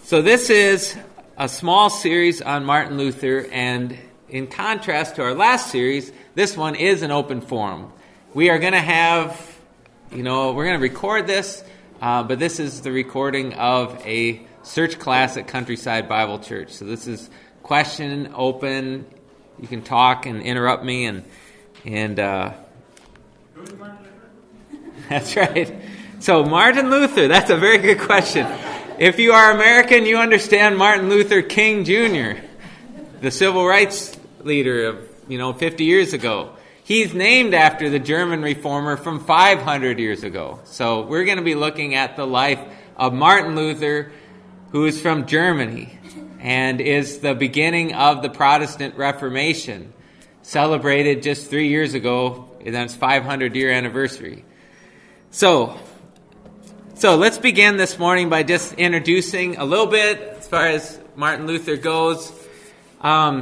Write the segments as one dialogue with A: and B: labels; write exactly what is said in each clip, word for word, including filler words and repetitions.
A: So this is a small series on Martin Luther, and in contrast to our last series, this one is an open forum. We are going to have, you know, we're going to record this, uh, but this is the recording of a search class at Countryside Bible Church. So this is question, open, you can talk and interrupt me, and, and uh, that's right. So Martin Luther, that's a very good question. If you are American, you understand Martin Luther King Junior, the civil rights leader of, you know, fifty years ago. He's named after the German reformer from five hundred years ago. So we're going to be looking at the life of Martin Luther, who is from Germany and is the beginning of the Protestant Reformation, celebrated just three years ago, and that's five hundred year anniversary. So, so let's begin this morning by just introducing a little bit as far as Martin Luther goes. Um,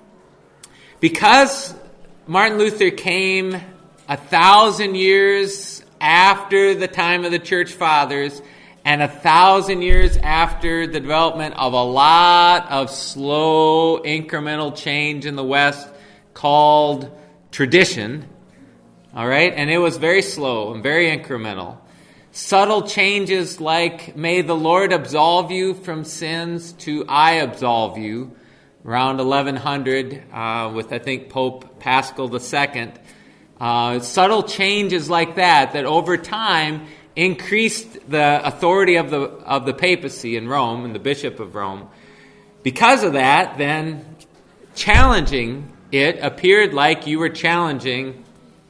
A: because Martin Luther came a thousand years after the time of the Church Fathers and a thousand years after the development of a lot of slow incremental change in the West called tradition. All right, and it was very slow and very incremental. Subtle changes like, may the Lord absolve you from sins, to I absolve you, around eleven hundred, uh, with, I think, Pope Paschal the Second. Uh, subtle changes like that, that over time increased the authority of the of the papacy in Rome and the Bishop of Rome. Because of that, then, challenging it appeared like you were challenging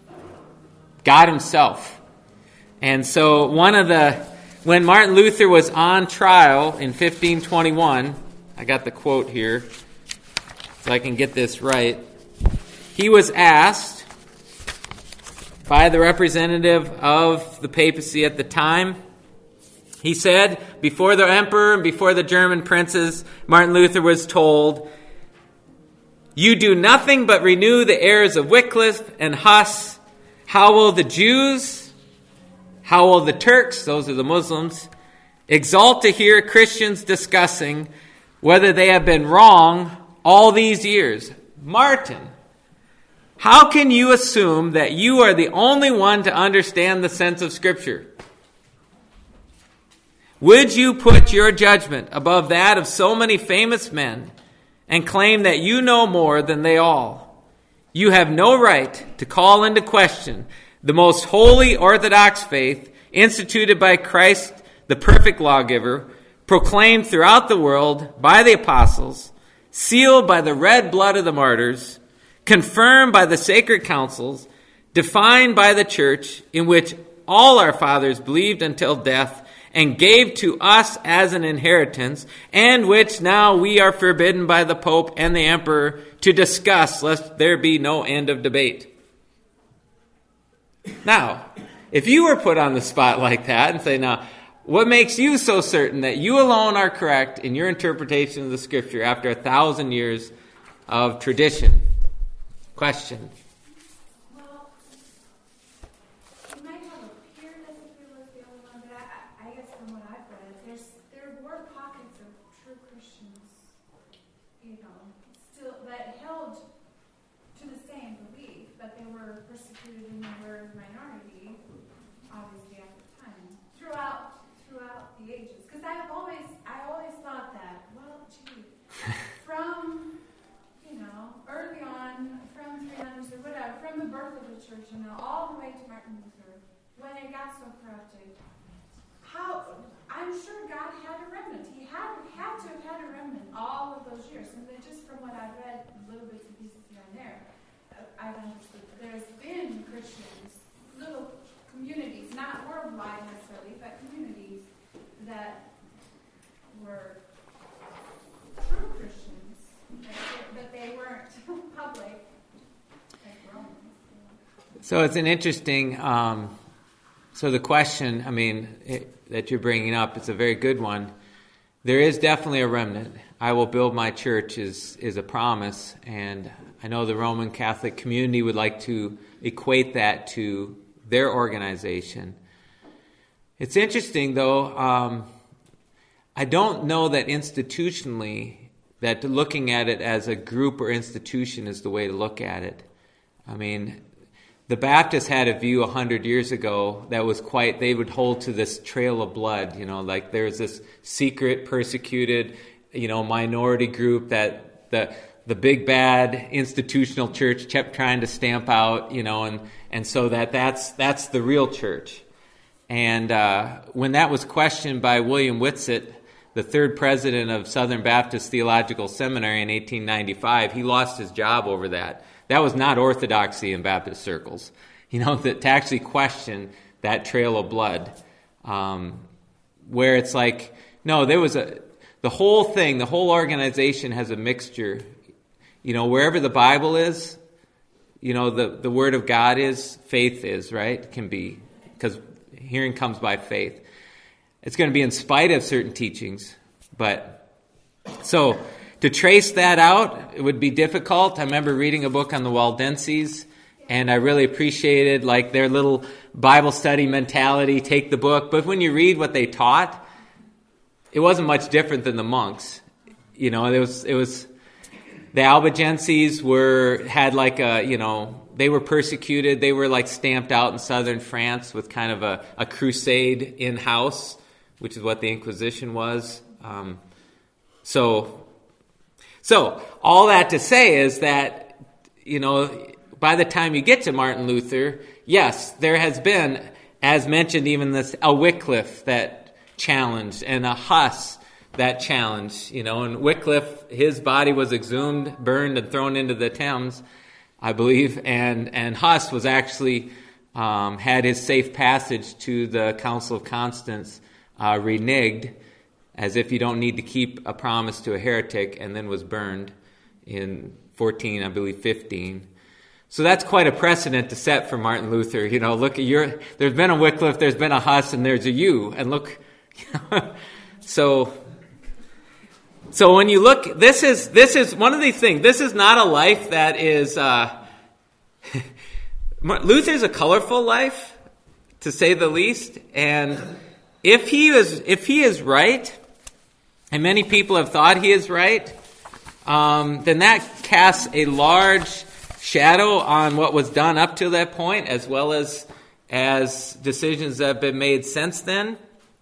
A: God himself. And so one of the, when Martin Luther was on trial in fifteen twenty-one, I got the quote here, so I can get this right. He was asked by the representative of the papacy at the time. He said, before the emperor and before the German princes, Martin Luther was told, "You do nothing but renew the errors of Wycliffe and Huss. How will the Jews, how will the Turks," those are the Muslims, "exult to hear Christians discussing whether they have been wrong all these years?" Martin, how can you assume that you are the only one to understand the sense of Scripture? Would you put your judgment above that of so many famous men and claim that you know more than they all? You have no right to call into question the most holy Orthodox faith instituted by Christ, the perfect lawgiver, proclaimed throughout the world by the apostles, sealed by the red blood of the martyrs, confirmed by the sacred councils, defined by the church, in which all our fathers believed until death, and gave to us as an inheritance, and which now we are forbidden by the Pope and the Emperor to discuss, lest there be no end of debate. Now, if you were put on the spot like that and say, now, what makes you so certain that you alone are correct in your interpretation of the Scripture after a thousand years of tradition? Question.
B: Well, you might have appeared as if it was the only one, but I, I guess from what I've read, there's there were pockets of true Christians, you know, still that held to the same belief, but they were persecuted and they were a minority, obviously at the time, throughout throughout the ages. Because I've always I always thought that, well, gee, from you know early on, from three hundreds or whatever, from the birth of the church, you know, all the way to Martin Luther, when it got so corrupted, how I'm sure God had a remnant. He had had to have had a remnant all of those years. And then just from what I've read, little bits and pieces here and there, I've understood that there's been Christians, little communities, not worldwide necessarily, but communities that were true Christians, but they weren't public like Romans.
A: So it's an interesting, um, so the question, I mean, it, that you're bringing up, it's a very good one. There is definitely a remnant. I will build my church is, is a promise, and I know the Roman Catholic community would like to equate that to their organization. It's interesting, though. Um, I don't know that institutionally, that looking at it as a group or institution is the way to look at it. I mean, the Baptists had a view a hundred years ago that was quite, they would hold to this trail of blood, you know, like there's this secret, persecuted, you know, minority group that the the big bad institutional church kept trying to stamp out, you know, and, and so that that's, that's the real church. And uh, when that was questioned by William Whitsitt, the third president of Southern Baptist Theological Seminary in eighteen ninety-five, he lost his job over that. That was not orthodoxy in Baptist circles, you know, that to actually question that trail of blood, um, where it's like, no, there was a, the whole thing, the whole organization has a mixture. You know, wherever the Bible is, you know, the, the Word of God is, faith is, right? Can be, because hearing comes by faith. It's going to be in spite of certain teachings, but so to trace that out, it would be difficult. I remember reading a book on the Waldenses, and I really appreciated like their little Bible study mentality, take the book. But when you read what they taught, it wasn't much different than the monks. You know, it was, it was, the Albigenses were, had like a, you know, they were persecuted. They were like stamped out in southern France with kind of a, a crusade in-house, which is what the Inquisition was. Um, so, so all that to say is that, you know, by the time you get to Martin Luther, yes, there has been, as mentioned, even this a Wycliffe that challenged, and a Huss that challenged, you know, and Wycliffe, his body was exhumed, burned, and thrown into the Thames, I believe, and and Huss was actually um, had his safe passage to the Council of Constance uh, reneged, as if you don't need to keep a promise to a heretic, and then was burned in fourteen, I believe, fifteen. So that's quite a precedent to set for Martin Luther. You know, look at your, there's been a Wycliffe, there's been a Huss, and there's a you, and look, so. So when you look, this is this is one of these things. This is not a life that is. Uh, Luther's a colorful life, to say the least. And if he is if he is right, and many people have thought he is right, um, then that casts a large shadow on what was done up to that point, as well as as decisions that have been made since then.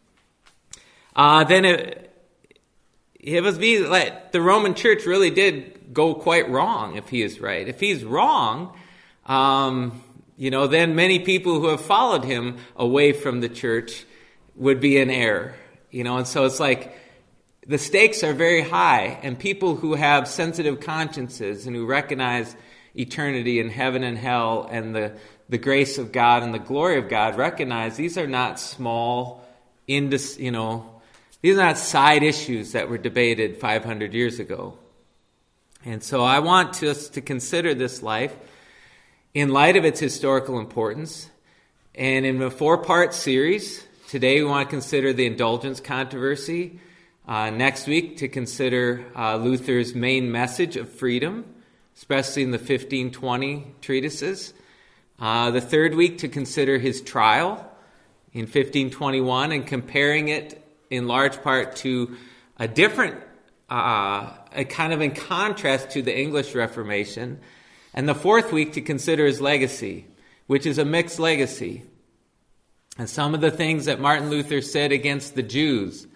A: Uh, then it. It must be like the Roman Church really did go quite wrong if he is right. If he's wrong, um, you know, then many people who have followed him away from the church would be in error. You know, and so it's like the stakes are very high, and people who have sensitive consciences and who recognize eternity and heaven and hell and the, the grace of God and the glory of God recognize these are not small, indis, you know, these are not side issues that were debated five hundred years ago. And so I want us to consider this life in light of its historical importance. And in a four-part series, today we want to consider the indulgence controversy. Uh, next week to consider uh, Luther's main message of freedom, especially in the fifteen twenty treatises. Uh, the third week to consider his trial in fifteen twenty-one and comparing it in large part to a different, uh, a kind of in contrast to the English Reformation. And the fourth week to consider his legacy, which is a mixed legacy. And some of the things that Martin Luther said against the Jews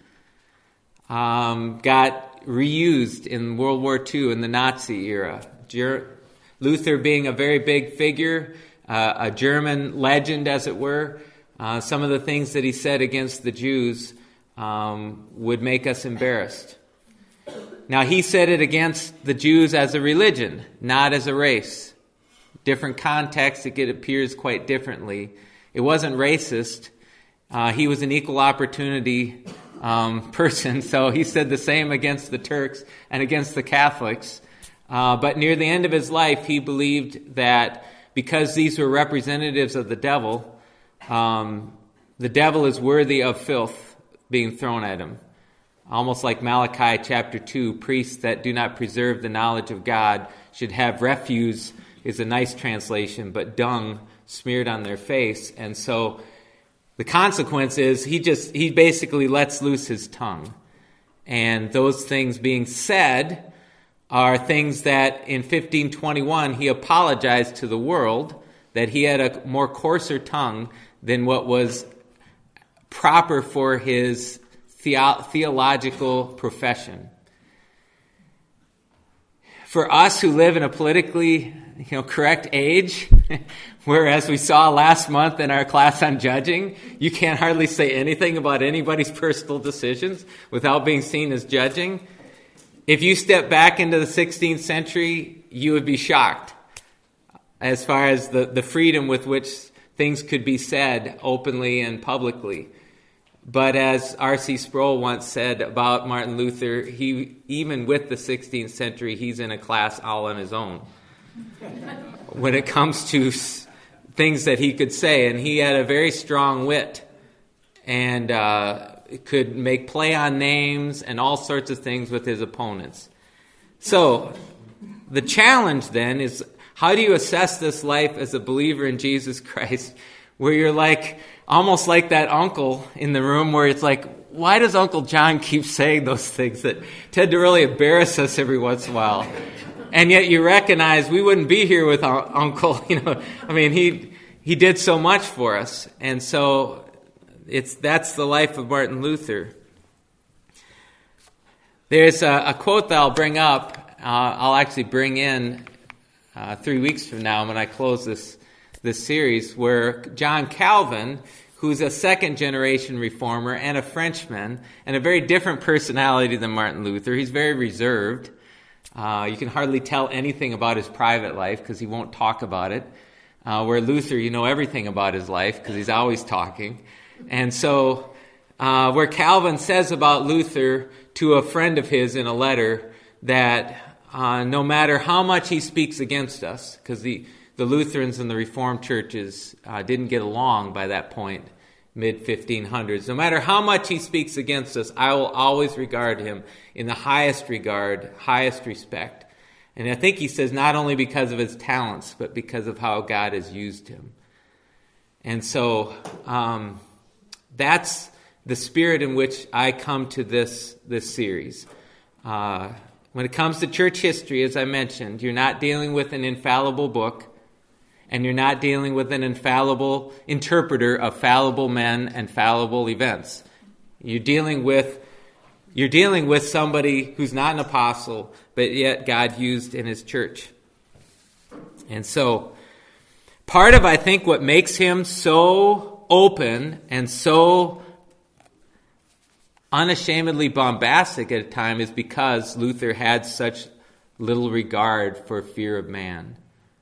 A: um, got reused in World War Two in the Nazi era. Ger- Luther being a very big figure, uh, a German legend as it were, uh, some of the things that he said against the Jews Um, would make us embarrassed. Now, he said it against the Jews as a religion, not as a race. Different context, it appears quite differently. It wasn't racist. Uh, he was an equal opportunity um, person, so he said the same against the Turks and against the Catholics. Uh, but near the end of his life, he believed that because these were representatives of the devil, um, the devil is worthy of filth being thrown at him. Almost like Malachi chapter two, priests that do not preserve the knowledge of God should have refuse, is a nice translation, but dung smeared on their face. And so the consequence is he just, he basically lets loose his tongue. And those things being said are things that in fifteen twenty-one he apologized to the world, that he had a more coarser tongue than what was proper for his theo- theological profession. For us who live in a politically, you know, correct age, whereas we saw last month in our class on judging, you can't hardly say anything about anybody's personal decisions without being seen as judging. If you step back into the sixteenth century, you would be shocked as far as the, the freedom with which things could be said openly and publicly. But as R C Sproul once said about Martin Luther, he even with the sixteenth century, he's in a class all on his own when it comes to things that he could say. And he had a very strong wit and uh, could make play on names and all sorts of things with his opponents. So the challenge then is, how do you assess this life as a believer in Jesus Christ, where you're like, almost like that uncle in the room where it's like, why does Uncle John keep saying those things that tend to really embarrass us every once in a while? And yet you recognize we wouldn't be here without Uncle. You know, I mean, he he did so much for us. And so it's that's the life of Martin Luther. There's a, a quote that I'll bring up. Uh, I'll actually bring in uh, three weeks from now when I close this this series, where John Calvin, who's a second-generation reformer and a Frenchman, and a very different personality than Martin Luther. He's very reserved. Uh, you can hardly tell anything about his private life because he won't talk about it. Uh, where Luther, you know everything about his life because he's always talking. And so uh, where Calvin says about Luther to a friend of his in a letter that uh, no matter how much he speaks against us, because the The Lutherans and the Reformed churches uh, didn't get along by that point, mid fifteen hundreds. No matter how much he speaks against us, I will always regard him in the highest regard, highest respect. And I think he says not only because of his talents, but because of how God has used him. And so um, that's the spirit in which I come to this, this series. Uh, when it comes to church history, as I mentioned, you're not dealing with an infallible book. And you're not dealing with an infallible interpreter of fallible men and fallible events. You're dealing with you're dealing with somebody who's not an apostle, but yet God used in his church. And so part of, I think, what makes him so open and so unashamedly bombastic at a time is because Luther had such little regard for fear of man.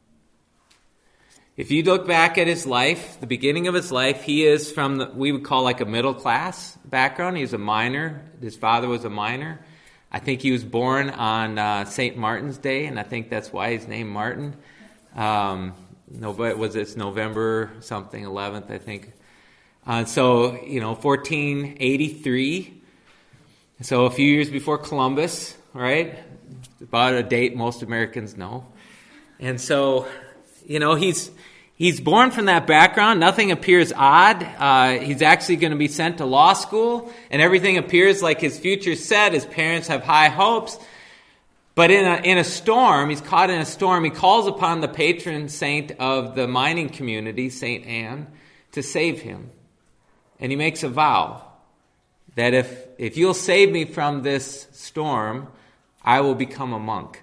A: If you look back at his life, the beginning of his life, he is from the, we would call like a middle class background. He's a miner. His father was a miner. I think he was born on uh, Saint Martin's Day, and I think that's why he's named Martin. Um, no, but was it's November something, eleventh, I think. Uh, so, you know, fourteen eighty-three. So a few years before Columbus, right? About a date most Americans know. And so, you know, he's he's born from that background. Nothing appears odd. Uh, he's actually going to be sent to law school, and everything appears like his future's set. His parents have high hopes. But in a, in a storm, he's caught in a storm, he calls upon the patron saint of the mining community, Saint Anne, to save him. And he makes a vow that if, if you'll save me from this storm, I will become a monk.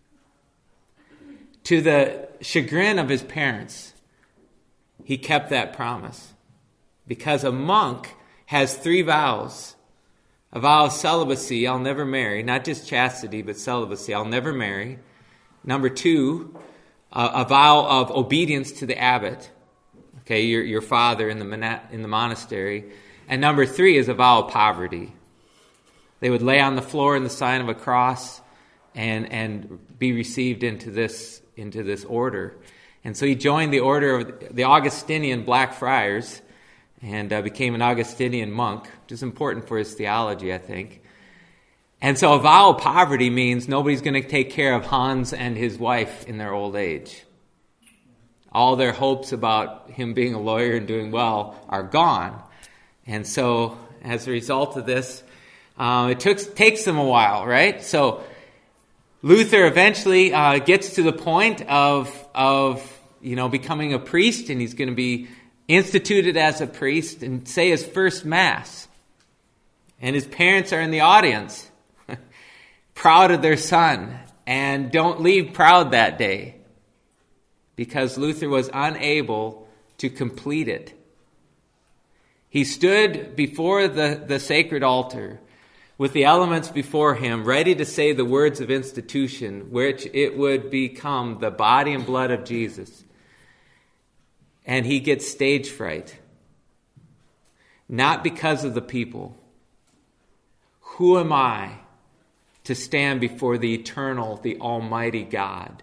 A: To the chagrin of his parents, he kept that promise. Because a monk has three vows. A vow of celibacy, I'll never marry. Not just chastity, but celibacy, I'll never marry. Number two, a, a vow of obedience to the abbot. Okay, your, your father in the mon- in the monastery. And number three is a vow of poverty. They would lay on the floor in the sign of a cross and and be received into this into this order. And so he joined the order of the Augustinian Black Friars and uh, became an Augustinian monk, which is important for his theology, I think. And so a vow of poverty means nobody's going to take care of Hans and his wife in their old age. All their hopes about him being a lawyer and doing well are gone. And so as a result of this, Uh, it took, takes them a while, right? So Luther eventually uh, gets to the point of, of, you know, becoming a priest, and he's going to be instituted as a priest and say his first Mass. And his parents are in the audience, proud of their son, and don't leave proud that day because Luther was unable to complete it. He stood before the, the sacred altar with the elements before him, ready to say the words of institution, which it would become the body and blood of Jesus. And he gets stage fright. Not because of the people. Who am I to stand before the eternal, the almighty God?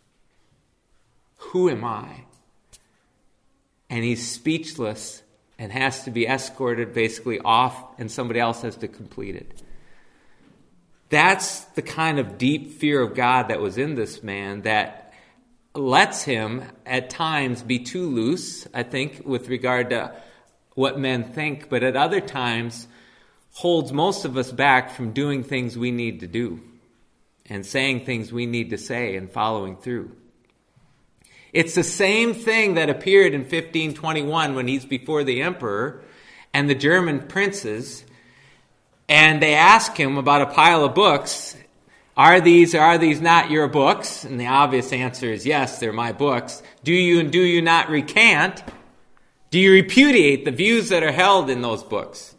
A: Who am I? And he's speechless and has to be escorted basically off, and somebody else has to complete it. That's the kind of deep fear of God that was in this man that lets him at times be too loose, I think, with regard to what men think, but at other times holds most of us back from doing things we need to do and saying things we need to say and following through. It's the same thing that appeared in fifteen twenty-one when he's before the emperor and the German princes, and they ask him about a pile of books. Are these or are these not your books? And the obvious answer is yes, they're my books. Do you and do you not recant? Do you repudiate the views that are held in those books?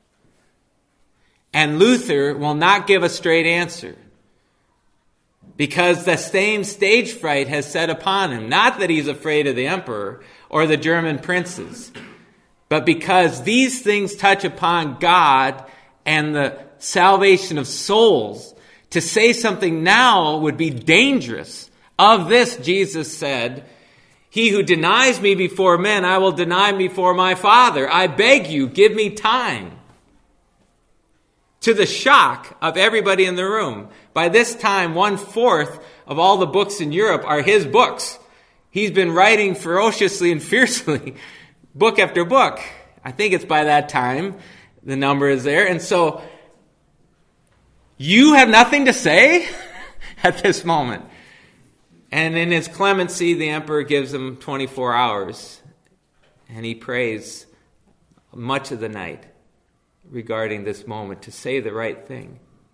A: And Luther will not give a straight answer because the same stage fright has set upon him. Not that he's afraid of the emperor or the German princes, but because these things touch upon God and the salvation of souls. To say something now would be dangerous. Of this, Jesus said, "He who denies me before men, I will deny before my Father. I beg you, give me time." To the shock of everybody in the room. By this time, one-fourth of all the books in Europe are his books. He's been writing ferociously and fiercely, book after book. I think it's by that time the number is there. And so, you have nothing to say at this moment. And in his clemency, the emperor gives him twenty-four hours. And he prays much of the night regarding this moment to say the right thing.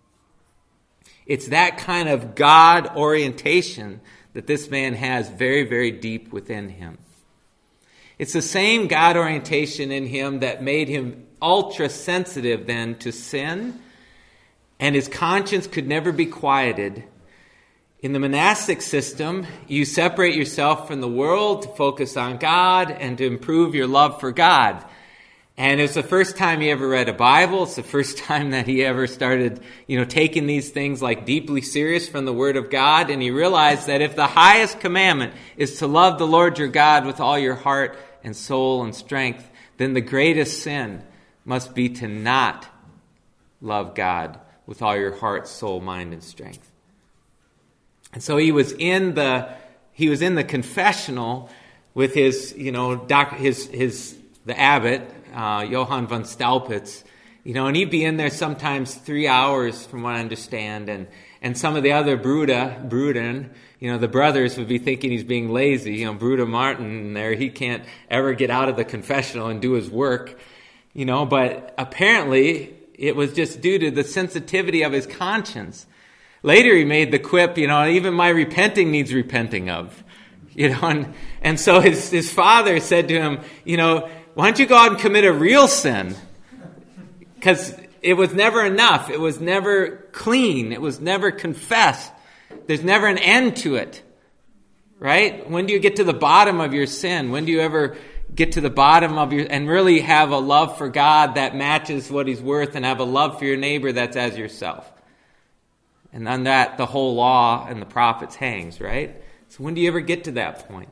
A: It's that kind of God orientation that this man has very, very deep within him. It's the same God orientation in him that made him ultra sensitive then to sin, and his conscience could never be quieted. In the monastic system, you separate yourself from the world to focus on God and to improve your love for God. And it's the first time he ever read a Bible. It's the first time that he ever started, you know, taking these things like deeply serious from the Word of God. And he realized that if the highest commandment is to love the Lord your God with all your heart and soul and strength, then the greatest sin must be to not love God with all your heart, soul, mind, and strength. And so he was in the he was in the confessional with his, you know, doc, his his the abbot. Uh, Johann von Staupitz, you know, and he'd be in there sometimes three hours from what I understand, and, and some of the other Bruda, Bruden, you know, the brothers would be thinking he's being lazy, you know, Bruda Martin there, he can't ever get out of the confessional and do his work, you know, but apparently it was just due to the sensitivity of his conscience. Later he made the quip, you know, even my repenting needs repenting of, you know, and, and so his, his father said to him, you know, why don't you go out and commit a real sin? Because it was never enough. It was never clean. It was never confessed. There's never an end to it. Right? When do you get to the bottom of your sin? When do you ever get to the bottom of your... and really have a love for God that matches what He's worth and have a love for your neighbor that's as yourself? And on that, the whole law and the prophets hangs, right? So when do you ever get to that point?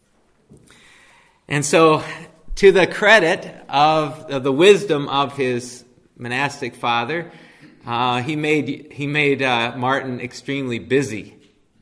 A: And so... to the credit of, of the wisdom of his monastic father, uh, he made he made uh, Martin extremely busy.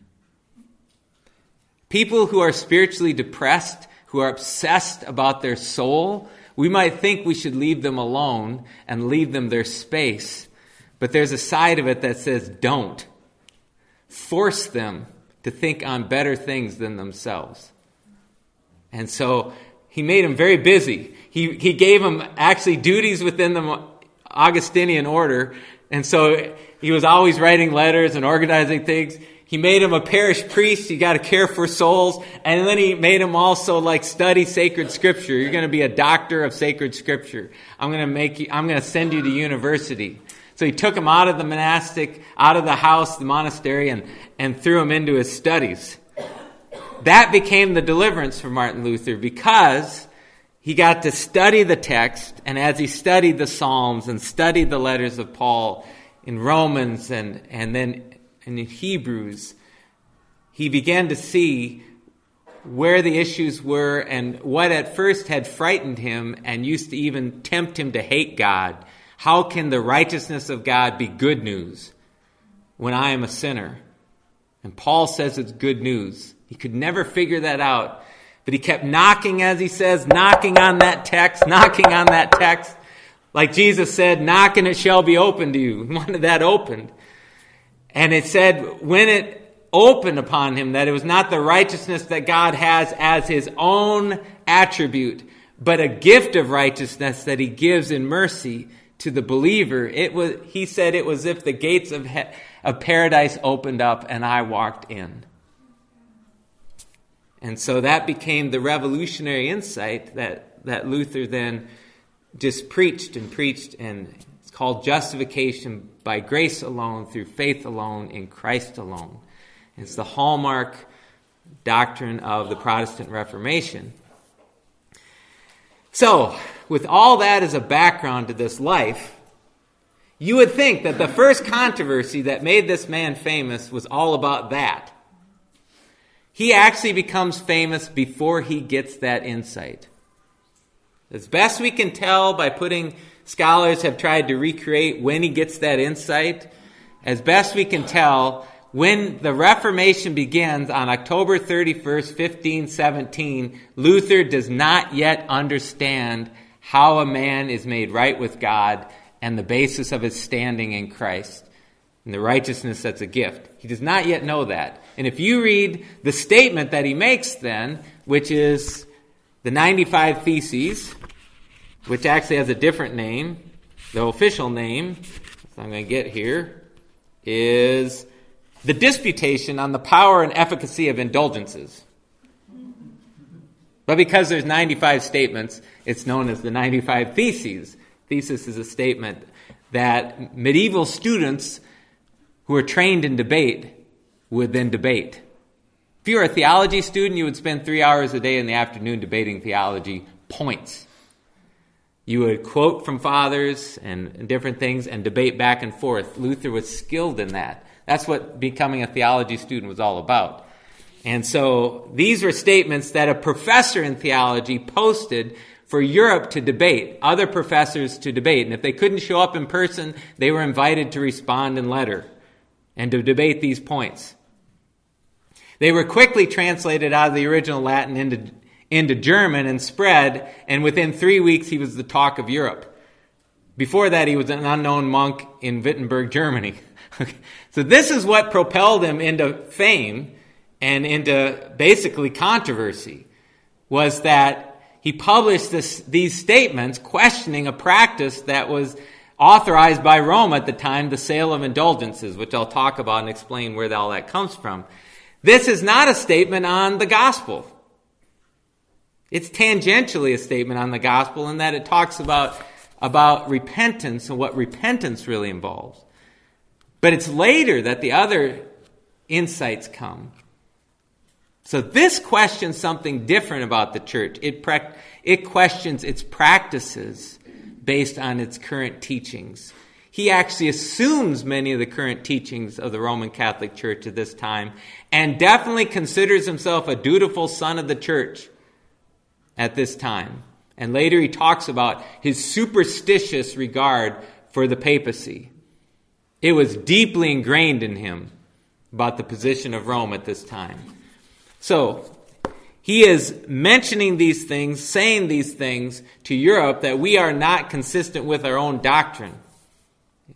A: People who are spiritually depressed, who are obsessed about their soul, we might think we should leave them alone and leave them their space. But there's a side of it that says don't. Force them to think on better things than themselves. And so he made them very busy. He he gave them actually duties within the Augustinian order. And so he was always writing letters and organizing things. He made him a parish priest. You got to care for souls. And then he made him also like study sacred scripture. You're going to be a doctor of sacred scripture. I'm going to make you, I'm going to send you to university. So he took him out of the monastic, out of the house, the monastery, and, and threw him into his studies. That became the deliverance for Martin Luther, because he got to study the text, and as he studied the Psalms and studied the letters of Paul in Romans and, and then in Hebrews, he began to see where the issues were and what at first had frightened him and used to even tempt him to hate God. How can the righteousness of God be good news when I am a sinner? And Paul says it's good news. He could never figure that out. But he kept knocking, as he says, knocking on that text, knocking on that text. Like Jesus said, knock and it shall be opened to you. He wanted that opened. And it said when it opened upon him that it was not the righteousness that God has as his own attribute, but a gift of righteousness that he gives in mercy to the believer. It was, he said it was as if the gates of, he, of paradise opened up and I walked in. And so that became the revolutionary insight that, that Luther then just preached and preached, and it's called justification by grace alone, through faith alone, in Christ alone. It's the hallmark doctrine of the Protestant Reformation. So, with all that as a background to this life, you would think that the first controversy that made this man famous was all about that. He actually becomes famous before he gets that insight. As best we can tell by putting, scholars have tried to recreate when he gets that insight. As best we can tell, when the Reformation begins on October thirty-first, fifteen seventeen, Luther does not yet understand how a man is made right with God and the basis of his standing in Christ and the righteousness that's a gift. He does not yet know that. And if you read the statement that he makes then, which is the ninety-five Theses, which actually has a different name, the official name, so I'm going to get here, is the Disputation on the Power and Efficacy of Indulgences. But because there's ninety-five statements, it's known as the ninety-five Theses. Thesis is a statement that medieval students who are trained in debate would then debate. If you were a theology student, you would spend three hours a day in the afternoon debating theology points. You would quote from fathers and different things and debate back and forth. Luther was skilled in that. That's what becoming a theology student was all about. And so these were statements that a professor in theology posted for Europe to debate, other professors to debate. And if they couldn't show up in person, they were invited to respond in letter and to debate these points. They were quickly translated out of the original Latin into, into German and spread, and within three weeks he was the talk of Europe. Before that, he was an unknown monk in Wittenberg, Germany. So this is what propelled him into fame and into basically controversy, was that he published this, these statements questioning a practice that was authorized by Rome at the time, the sale of indulgences, which I'll talk about and explain where all that comes from. This is not a statement on the gospel. It's tangentially a statement on the gospel in that it talks about, about repentance and what repentance really involves. But it's later that the other insights come. So this questions something different about the church. It, pre- it questions its practices based on its current teachings. He actually assumes many of the current teachings of the Roman Catholic Church at this time and definitely considers himself a dutiful son of the church at this time. And later he talks about his superstitious regard for the papacy. It was deeply ingrained in him about the position of Rome at this time. So, he is mentioning these things, saying these things to Europe that we are not consistent with our own doctrine.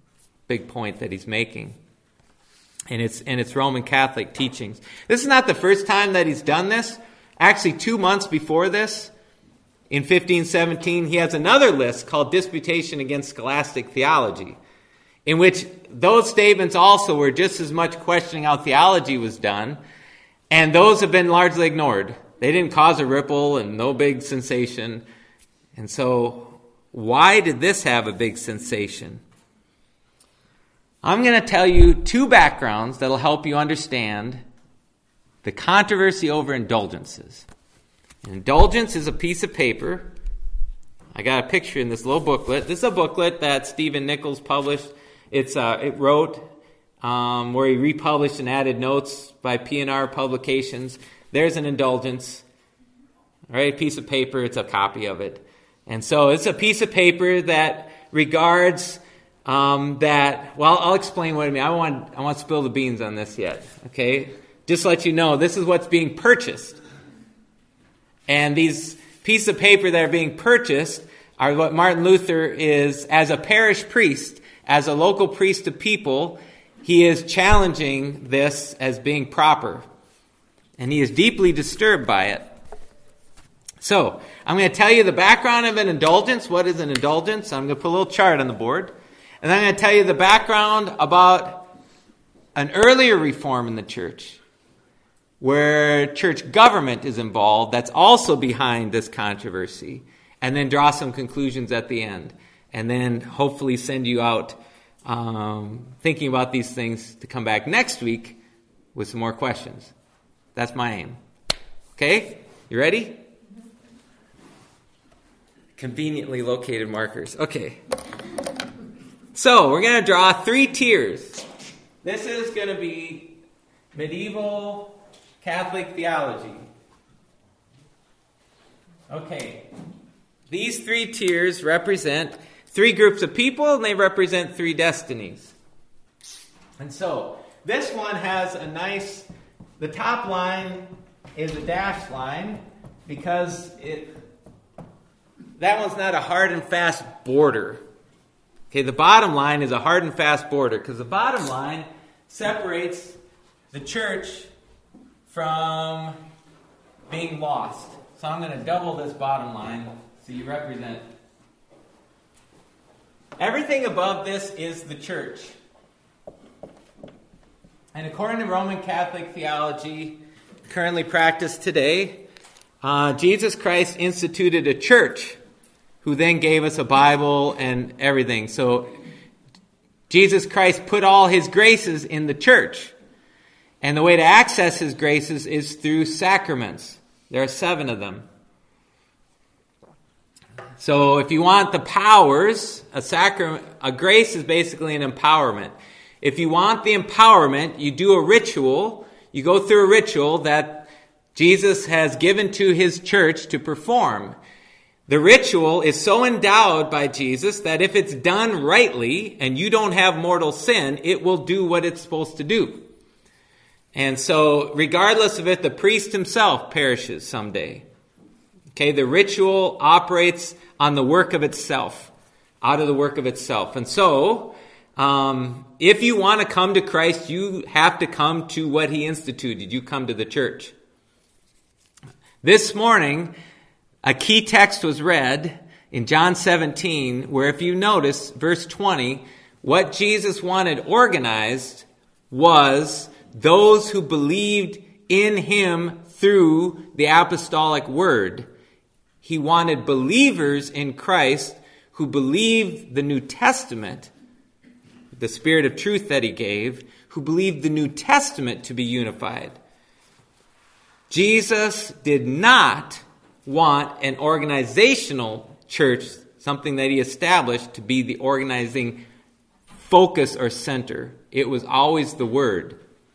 A: big point that he's making. And it's, and it's Roman Catholic teachings. This is not the first time that he's done this. Actually, two months before this, in fifteen seventeen, he has another list called Disputation Against Scholastic Theology, in which those statements also were just as much questioning how theology was done, and those have been largely ignored. They didn't cause a ripple and no big sensation. And so, why did this have a big sensation? I'm going to tell you two backgrounds that will help you understand the controversy over indulgences. An indulgence is a piece of paper. I got a picture in this little booklet. This is a booklet that Stephen Nichols published. It's uh, it wrote um, where he republished and added notes by P and R Publications. There's an indulgence. All right, piece of paper. It's a copy of it. And so it's a piece of paper that regards um, that. Well, I'll explain what I mean. I want I want to spill the beans on this yet. Okay, just to let you know, this is what's being purchased. And these pieces of paper that are being purchased are what Martin Luther is, as a parish priest, as a local priest of people, he is challenging this as being proper. And he is deeply disturbed by it. So, I'm going to tell you the background of an indulgence. What is an indulgence? I'm going to put a little chart on the board. And then I'm going to tell you the background about an earlier reform in the church, where church government is involved, that's also behind this controversy, and then draw some conclusions at the end, and then hopefully send you out um, thinking about these things to come back next week with some more questions. That's my aim. Okay? You ready? Conveniently located markers. Okay. So, we're going to draw three tiers. This is going to be medieval Catholic theology. Okay. These three tiers represent three groups of people, and they represent three destinies. And so, this one has a nice, the top line is a dashed line because it, that one's not a hard and fast border. Okay, the bottom line is a hard and fast border because the bottom line separates the church from being lost. So I'm going to double this bottom line so you represent. Everything above this is the church. And according to Roman Catholic theology, currently practiced today, uh, Jesus Christ instituted a church who then gave us a Bible and everything. So Jesus Christ put all his graces in the church. And the way to access his graces is through sacraments. There are seven of them. So if you want the powers, a sacrament, a grace is basically an empowerment. If you want the empowerment, you do a ritual. You go through a ritual that Jesus has given to his church to perform. The ritual is so endowed by Jesus that if it's done rightly and you don't have mortal sin, it will do what it's supposed to do. And so, regardless of it, the priest himself perishes someday. Okay, the ritual operates on the work of itself, out of the work of itself. And so, um, if you want to come to Christ, you have to come to what he instituted. You come to the church. This morning, a key text was read in John seventeen, where if you notice, verse twenty, what Jesus wanted organized was those who believed in him through the apostolic word. He wanted believers in Christ who believed the New Testament, the Spirit of truth that he gave, who believed the New Testament to be unified. Jesus did not want an organizational church, something that he established, to be the organizing focus or center. It was always the word.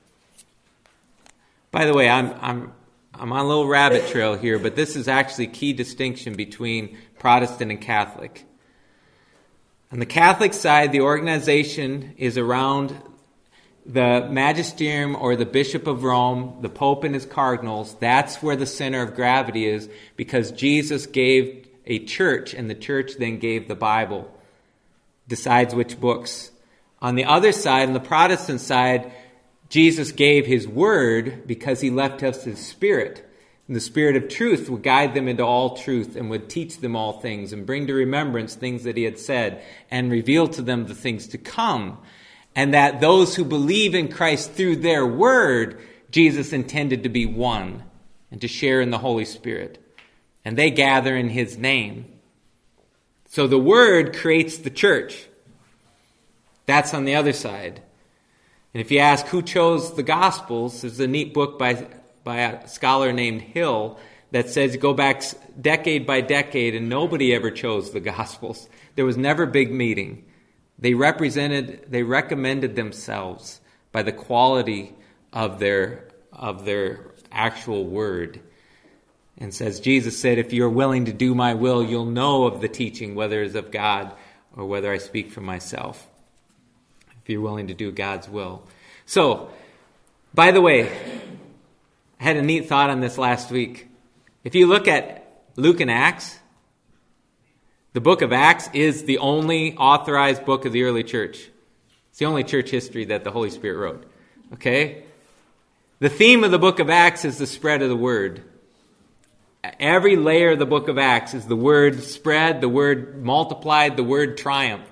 A: By the way, I'm I'm I'm on a little rabbit trail here, but this is actually a key distinction between Protestant and Catholic. On the Catholic side, the organization is around the magisterium or the Bishop of Rome, the Pope and his cardinals. That's where the center of gravity is, because Jesus gave a church, and the church then gave the Bible, decides which books On the other side, on the Protestant side, Jesus gave his word because he left us his Spirit. And the Spirit of truth would guide them into all truth and would teach them all things and bring to remembrance things that he had said and reveal to them the things to come. And that those who believe in Christ through their word, Jesus intended to be one and to share in the Holy Spirit. And they gather in his name. So the word creates the church. That's on the other side. And if you ask who chose the Gospels, there's a neat book by, by a scholar named Hill that says go back decade by decade and nobody ever chose the Gospels. There was never a big meeting. They represented, they recommended themselves by the quality of their, of their actual word. And says, Jesus said, if you're willing to do my will, you'll know of the teaching, whether it's of God or whether I speak for myself. If you're willing to do God's will. So, by the way, I had a neat thought on this last week. If you look at Luke and Acts, the book of Acts is the only authorized book of the early church. It's the only church history that the Holy Spirit wrote. Okay? The theme of the book of Acts is the spread of the word. Every layer of the book of Acts is the word spread, the word multiplied, the word triumphed.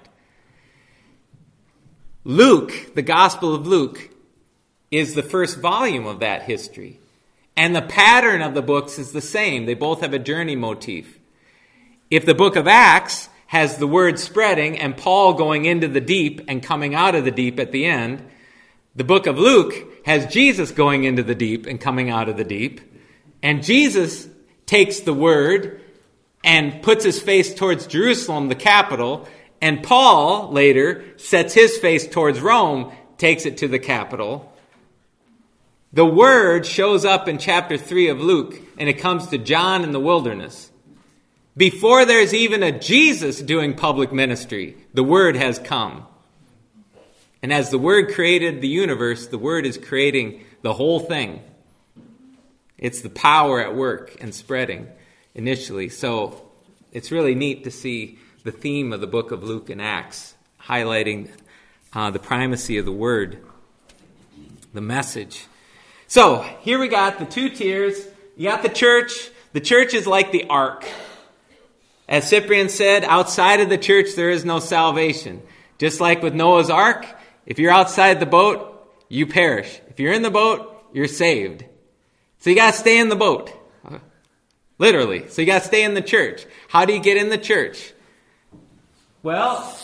A: Luke, the Gospel of Luke, is the first volume of that history. And the pattern of the books is the same. They both have a journey motif. If the book of Acts has the word spreading and Paul going into the deep and coming out of the deep at the end, the book of Luke has Jesus going into the deep and coming out of the deep. And Jesus takes the word and puts his face towards Jerusalem, the capital, and Paul later sets his face towards Rome, takes it to the capital. The word shows up in chapter three of Luke, and it comes to John in the wilderness. Before there's even a Jesus doing public ministry, the word has come. And as the word created the universe, the word is creating the whole thing. It's the power at work and spreading initially. So it's really neat to see the theme of the book of Luke and Acts, highlighting uh, the primacy of the word, the message. So here we got the two tiers. You got the church. The church is like the ark. As Cyprian said, outside of the church there is no salvation. Just like with Noah's ark, if you're outside the boat, you perish. If you're in the boat, you're saved. So you got to stay in the boat. Literally. So you got to stay in the church. How do you get in the church? Well,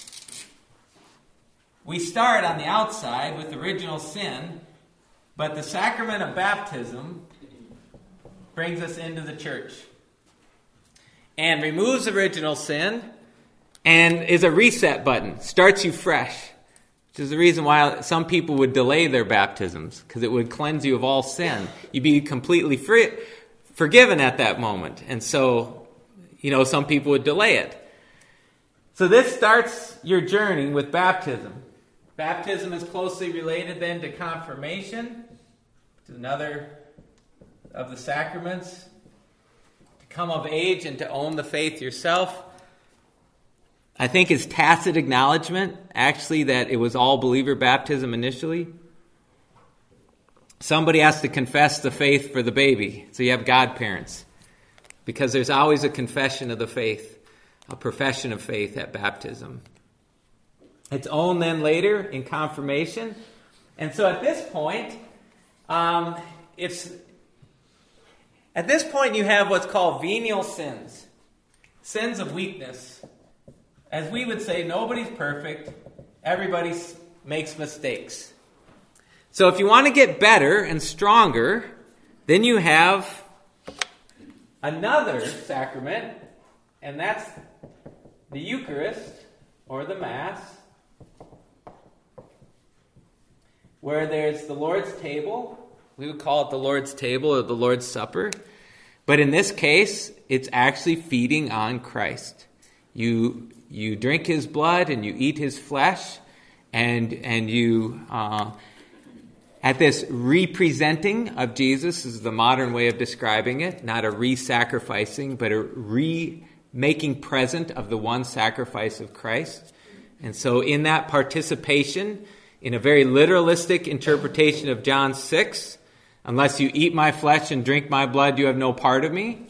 A: we start on the outside with original sin, but the sacrament of baptism brings us into the church and removes original sin and is a reset button, starts you fresh, which is the reason why some people would delay their baptisms, because it would cleanse you of all sin. You'd be completely free, forgiven at that moment. And so, you know, some people would delay it. So this starts your journey with baptism. Baptism is closely related then to confirmation. It's another of the sacraments. To come of age and to own the faith yourself. I think it's tacit acknowledgement, actually, that it was all believer baptism initially. Somebody has to confess the faith for the baby. So you have godparents. Because there's always a confession of the faith. A profession of faith at baptism. It's owned then later in confirmation. And so at this point, um, it's at this point you have what's called venial sins. Sins of weakness. As we would say, nobody's perfect. Everybody makes mistakes. So if you want to get better and stronger, then you have another sacrament, and that's the Eucharist, or the Mass, where there's the Lord's table. We would call it the Lord's table or the Lord's Supper. But in this case, it's actually feeding on Christ. You you drink his blood and you eat his flesh, and and you uh, at this representing of Jesus is the modern way of describing it, not a re-sacrificing, but a re-making present of the one sacrifice of Christ. And so in that participation, in a very literalistic interpretation of John six, unless you eat my flesh and drink my blood, you have no part of me,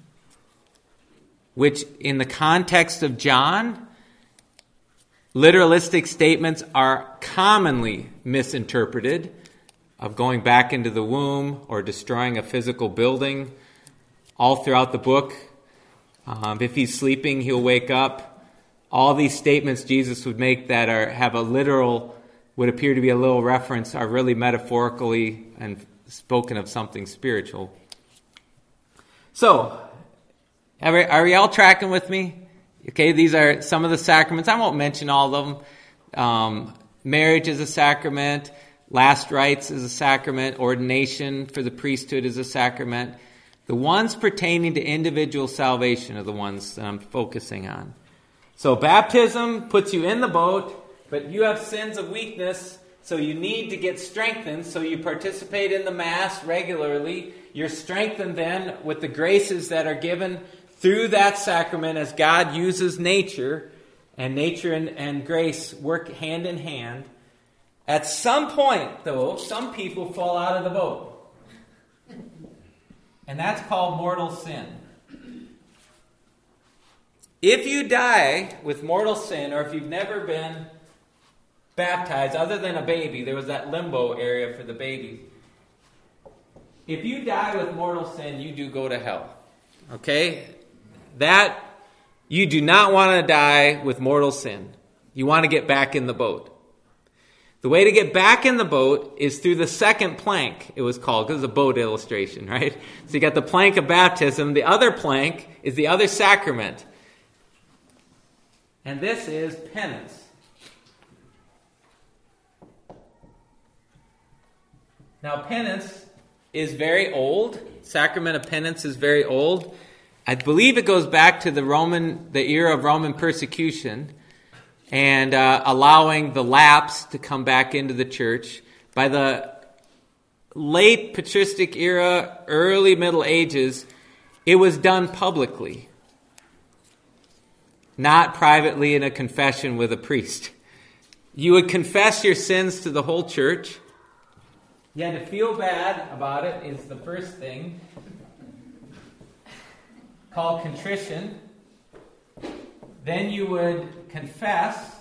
A: which in the context of John, literalistic statements are commonly misinterpreted, of going back into the womb or destroying a physical building. All throughout the book, um, if he's sleeping, he'll wake up. All these statements Jesus would make that are have a literal, would appear to be a little reference, are really metaphorically and spoken of something spiritual. So, are we, are we all tracking with me? Okay, these are some of the sacraments. I won't mention all of them. Um, marriage is a sacrament. Last rites is a sacrament. Ordination for the priesthood is a sacrament. The ones pertaining to individual salvation are the ones that I'm focusing on. So baptism puts you in the boat, but you have sins of weakness, so you need to get strengthened. So you participate in the Mass regularly. You're strengthened then with the graces that are given through that sacrament as God uses nature, and nature and, and grace work hand in hand. At some point, though, some people fall out of the boat. And that's called mortal sin. If you die with mortal sin, or if you've never been baptized, other than a baby, there was that limbo area for the baby. If you die with mortal sin, you do go to hell. Okay? That, you do not want to die with mortal sin. You want to get back in the boat. The way to get back in the boat is through the second plank, it was called, because it's a boat illustration, right? So you got the plank of baptism. The other plank is the other sacrament. And this is penance. Now, penance is very old. Sacrament of penance is very old. I believe it goes back to the Roman, the era of Roman persecution, and uh, allowing the lapsed to come back into the church. By the late patristic era, early Middle Ages, it was done publicly, not privately in a confession with a priest. You would confess your sins to the whole church. You had to feel bad about it is the first thing, called contrition. Then you would confess.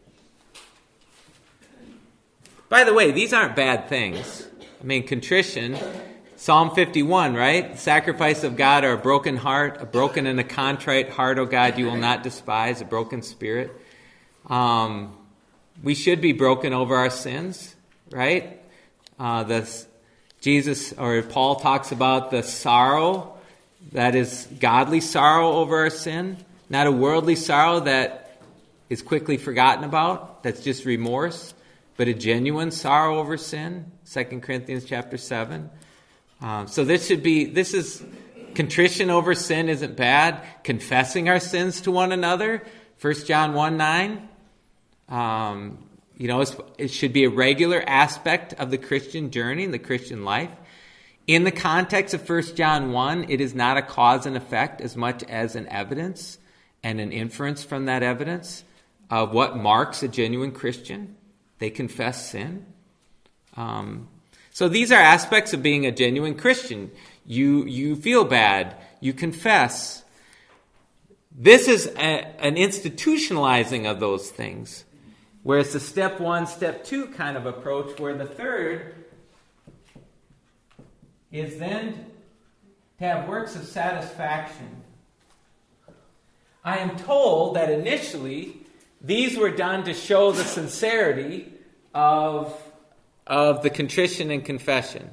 A: By the way, these aren't bad things. I mean, contrition, Psalm fifty-one, right? Sacrifice of God are a broken heart, a broken and a contrite heart, O God, you will not despise, a broken spirit. Um, we should be broken over our sins, right? Uh, the, Jesus, or Paul talks about the sorrow that is godly sorrow over our sin. Not a worldly sorrow that is quickly forgotten about, that's just remorse, but a genuine sorrow over sin, Second Corinthians chapter seven. Um, so this should be, this is, contrition over sin isn't bad. Confessing our sins to one another, First John one nine. Um, you know, it's, it should be a regular aspect of the Christian journey and the Christian life. In the context of First John one, it is not a cause and effect as much as an evidence and an inference from that evidence of what marks a genuine Christian. They confess sin. Um, so these are aspects of being a genuine Christian. You you feel bad. You confess. This is a, an institutionalizing of those things, where it's a step one, step two kind of approach, where the third is then to have works of satisfaction. I am told that initially these were done to show the sincerity of, of the contrition and confession.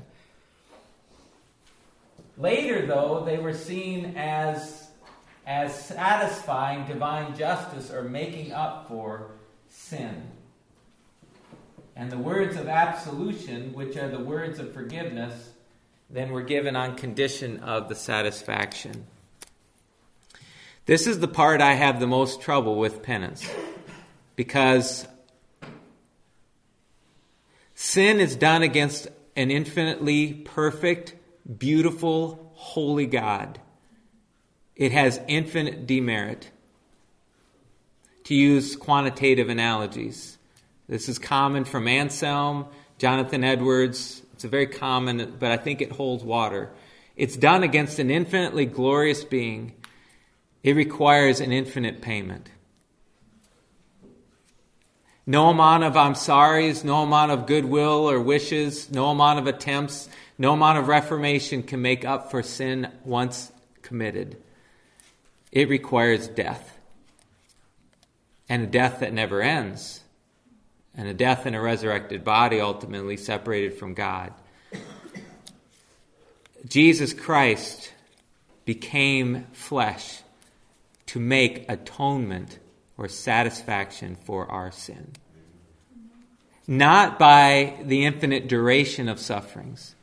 A: Later, though, they were seen as, as satisfying divine justice or making up for sin. And the words of absolution, which are the words of forgiveness, then were given on condition of the satisfaction. This is the part I have the most trouble with penance, because sin is done against an infinitely perfect, beautiful, holy God. It has infinite demerit. to use quantitative analogies. This is common from Anselm, Jonathan Edwards. It's a very common, but I think it holds water. It's done against an infinitely glorious being. It requires an infinite payment. No amount of I'm sorry's, no amount of goodwill or wishes, no amount of attempts, no amount of reformation can make up for sin once committed. It requires death. And a death that never ends. And a death in a resurrected body, ultimately separated from God. Jesus Christ became flesh to make atonement or satisfaction for our sin. Not by the infinite duration of sufferings.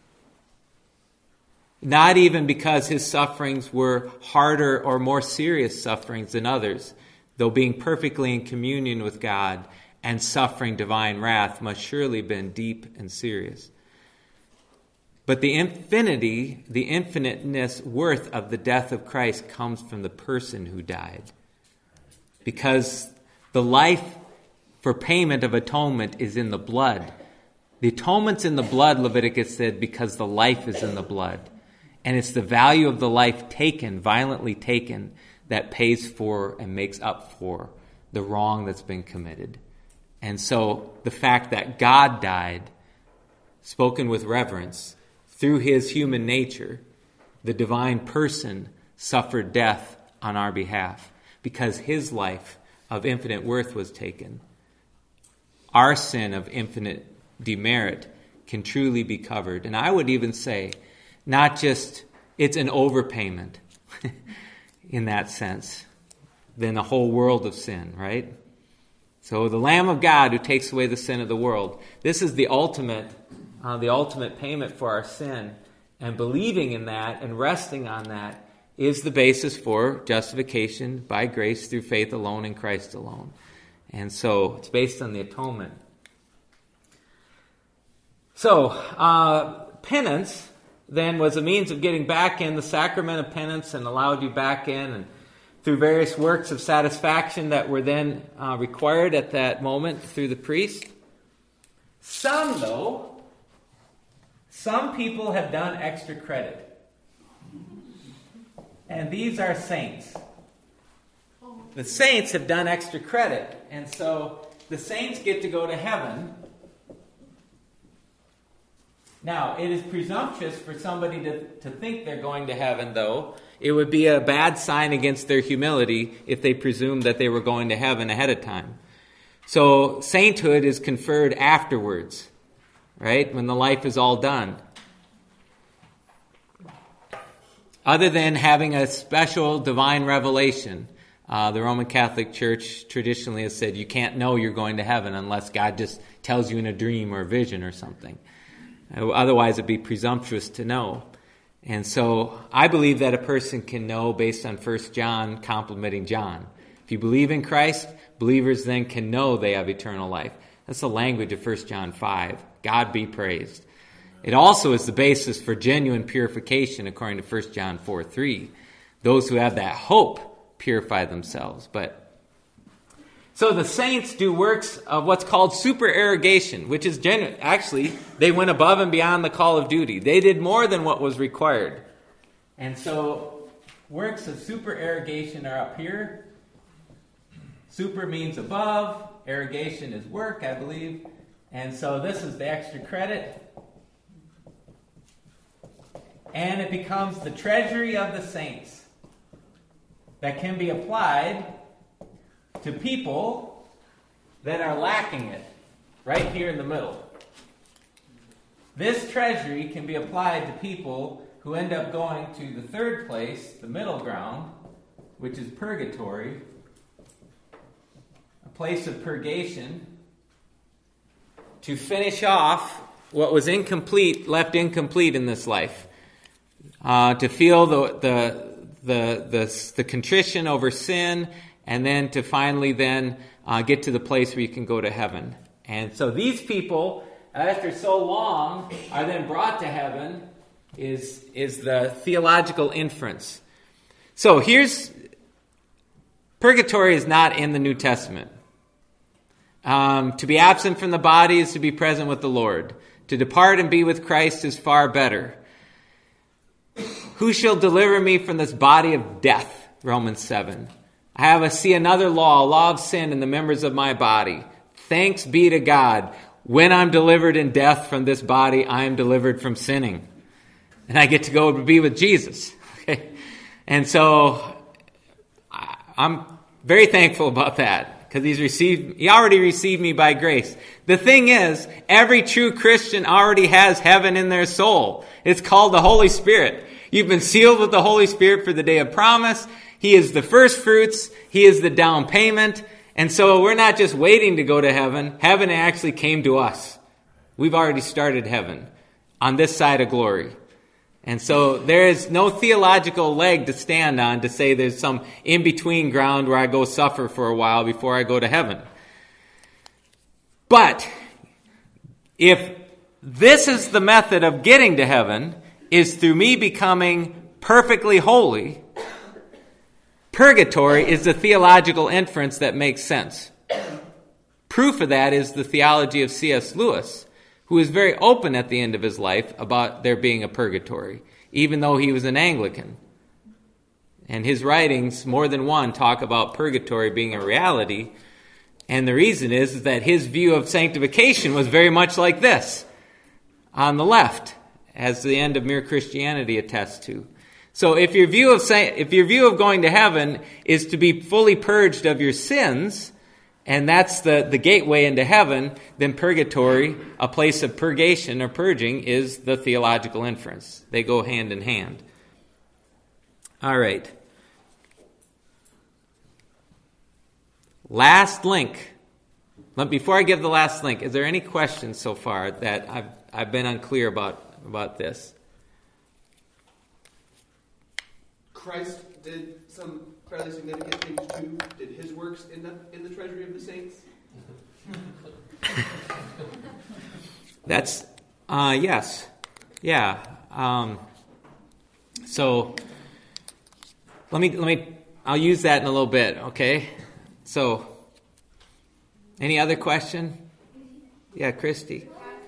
A: Not even because his sufferings were harder or more serious sufferings than others, though being perfectly in communion with God and suffering divine wrath must surely have been deep and serious. But the infinity, the infiniteness worth of the death of Christ comes from the person who died. Because the life for payment of atonement is in the blood. The atonement's in the blood, Leviticus said, because the life is in the blood. And it's the value of the life taken, violently taken, that pays for and makes up for the wrong that's been committed. And so the fact that God died, spoken with reverence, through his human nature, the divine person suffered death on our behalf because his life of infinite worth was taken. Our sin of infinite demerit can truly be covered. And I would even say, not just it's an overpayment in that sense, than the whole world of sin, right? So the Lamb of God who takes away the sin of the world. This is the ultimate, uh, the ultimate payment for our sin. And believing in that and resting on that is the basis for justification by grace through faith alone in Christ alone. And so it's based on the atonement. So uh, penance then was a means of getting back in. The sacrament of penance and allowed you back in, and through various works of satisfaction that were then uh, required at that moment through the priest. Some, though, some people have done extra credit. And these are saints. The saints have done extra credit. And so the saints get to go to heaven. Now, it is presumptuous for somebody to, to think they're going to heaven, though. It would be a bad sign against their humility if they presumed that they were going to heaven ahead of time. So sainthood is conferred afterwards, right? When the life is all done. Other than having a special divine revelation, uh, the Roman Catholic Church traditionally has said you can't know you're going to heaven unless God just tells you in a dream or a vision or something. Otherwise, it'd be presumptuous to know. And so I believe that a person can know based on First John complimenting John. If you believe in Christ, believers then can know they have eternal life. That's the language of First John five. God be praised. It also is the basis for genuine purification according to First John four three. Those who have that hope purify themselves. But so the saints do works of what's called supererogation, which is genu- actually, they went above and beyond the call of duty. They did more than what was required. And so works of supererogation are up here. Super means above. Erogation is work, I believe. And so this is the extra credit. And it becomes the treasury of the saints that can be applied to people that are lacking it, right here in the middle. This treasury can be applied to people who end up going to the third place, the middle ground, which is purgatory, a place of purgation, to finish off what was incomplete, left incomplete in this life. Uh, to feel the, the the the the contrition over sin, and then to finally then uh, get to the place where you can go to heaven. And so these people, after so long, are then brought to heaven, is is the theological inference. So here's Purgatory is not in the New Testament. Um, to be absent from the body is to be present with the Lord. To depart and be with Christ is far better. Who shall deliver me from this body of death? Romans seven. I have a, see another law, a law of sin in the members of my body. Thanks be to God. When I'm delivered in death from this body, I am delivered from sinning. And I get to go to be with Jesus. Okay? And so I'm very thankful about that, because he's received, he already received me by grace. The thing is, every true Christian already has heaven in their soul. It's called the Holy Spirit. You've been sealed with the Holy Spirit for the day of promise. He is the first fruits. He is the down payment. And so we're not just waiting to go to heaven. Heaven actually came to us. We've already started heaven on this side of glory. And so there is no theological leg to stand on to say there's some in-between ground where I go suffer for a while before I go to heaven. But if this is the method of getting to heaven, is through me becoming perfectly holy, purgatory is the theological inference that makes sense. Proof of that is the theology of C S Lewis, who is very open at the end of his life about there being a purgatory, even though he was an Anglican. And his writings, more than one, talk about purgatory being a reality. And the reason is, is that his view of sanctification was very much like this, on the left, as the end of Mere Christianity attests to. So if your view of if your view of going to heaven is to be fully purged of your sins, and that's the, the gateway into heaven, then purgatory, a place of purgation or purging, is the theological inference. They go hand in hand. All right. Last link. But before I give the last link, is there any questions so far that I've I've been unclear about about this?
C: Christ did some fairly significant things too. Did his works end up in the treasury of the saints?
A: That's, uh, yes. Yeah. Um, so, let me, let me, I'll use that in a little bit, okay? So, any other question? Yeah, Christy.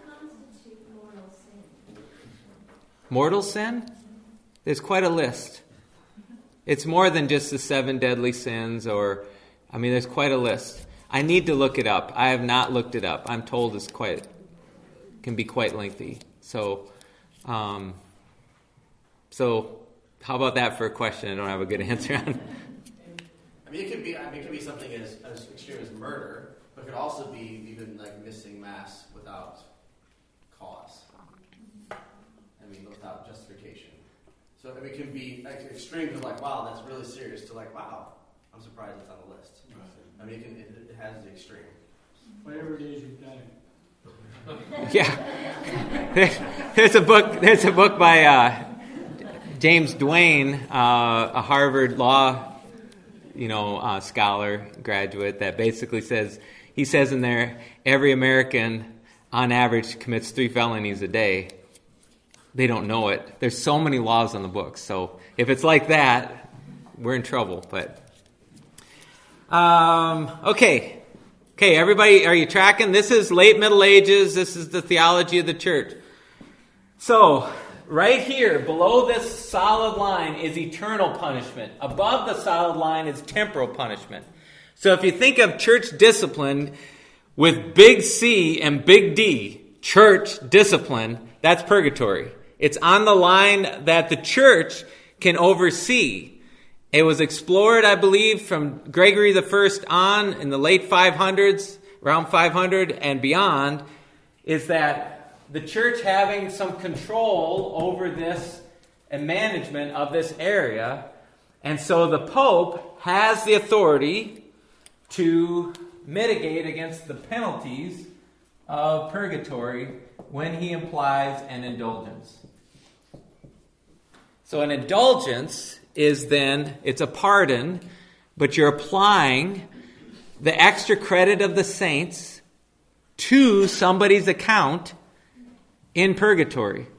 A: Mortal sin? There's quite a list. It's more than just the seven deadly sins, or, I mean, there's quite a list. I need to look it up. I have not looked it up. I'm told it's quite, can be quite lengthy. So, um, so how about that for a question I don't have a good answer on?
D: I mean, it could be, I mean, it could be something as, as extreme as murder, but it could also be even like missing mass without cause. I mean, without justification. So I mean, it can be like extreme to like, wow, that's really serious, to like, wow, I'm surprised it's on the list. I mean, it, can, it, it has the extreme.
E: Whatever it is, you've done it.
A: Yeah. There's a book, there's a book by uh, James Duane, uh, a Harvard law, you know, uh, scholar, graduate, that basically says, he says in there, every American on average commits three felonies a day. They don't know it. There's so many laws on the books. So if it's like that, we're in trouble. But um, okay, okay, everybody, are you tracking? This is late Middle Ages. This is the theology of the church. So right here, below this solid line is eternal punishment. Above the solid line is temporal punishment. So if you think of church discipline with big C and big D, church discipline, that's purgatory. It's on the line that the church can oversee. It was explored, I believe, from Gregory the First on in the late five hundreds, around five hundred and beyond, is that the church having some control over this and management of this area. And so the Pope has the authority to mitigate against the penalties of purgatory when he implies an indulgence. So an indulgence is then, it's a pardon, but you're applying the extra credit of the saints to somebody's account in purgatory.
B: Is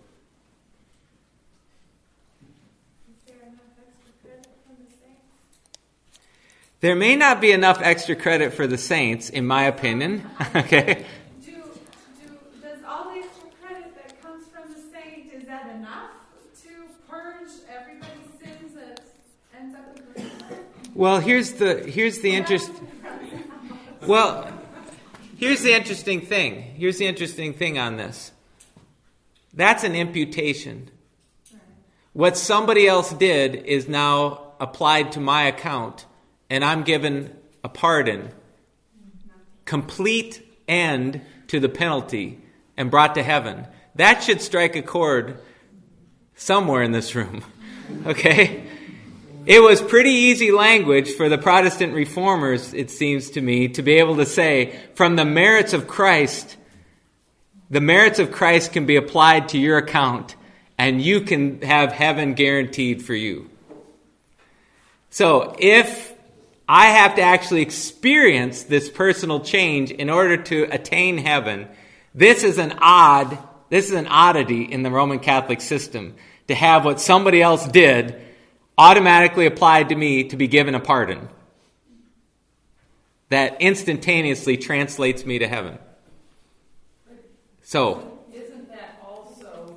B: there enough extra credit from the saints?
A: There may not be enough extra credit for the saints, in my opinion. Okay.
B: Do, do, does all the extra credit that comes from the saint, is that enough to purge everybody's sins that ends up in the
A: Well, here's the here's the interest. Well, here's the interesting thing. Here's the interesting thing on this. That's an imputation. What somebody else did is now applied to my account, and I'm given a pardon, complete end to the penalty, and brought to heaven. That should strike a chord somewhere in this room. Okay? It was pretty easy language for the Protestant reformers, it seems to me, to be able to say, from the merits of Christ, the merits of Christ can be applied to your account, and you can have heaven guaranteed for you. So if I have to actually experience this personal change in order to attain heaven, this is an odd, this is an oddity in the Roman Catholic system, to have what somebody else did automatically applied to me to be given a pardon that instantaneously translates me to heaven. So,
F: isn't that also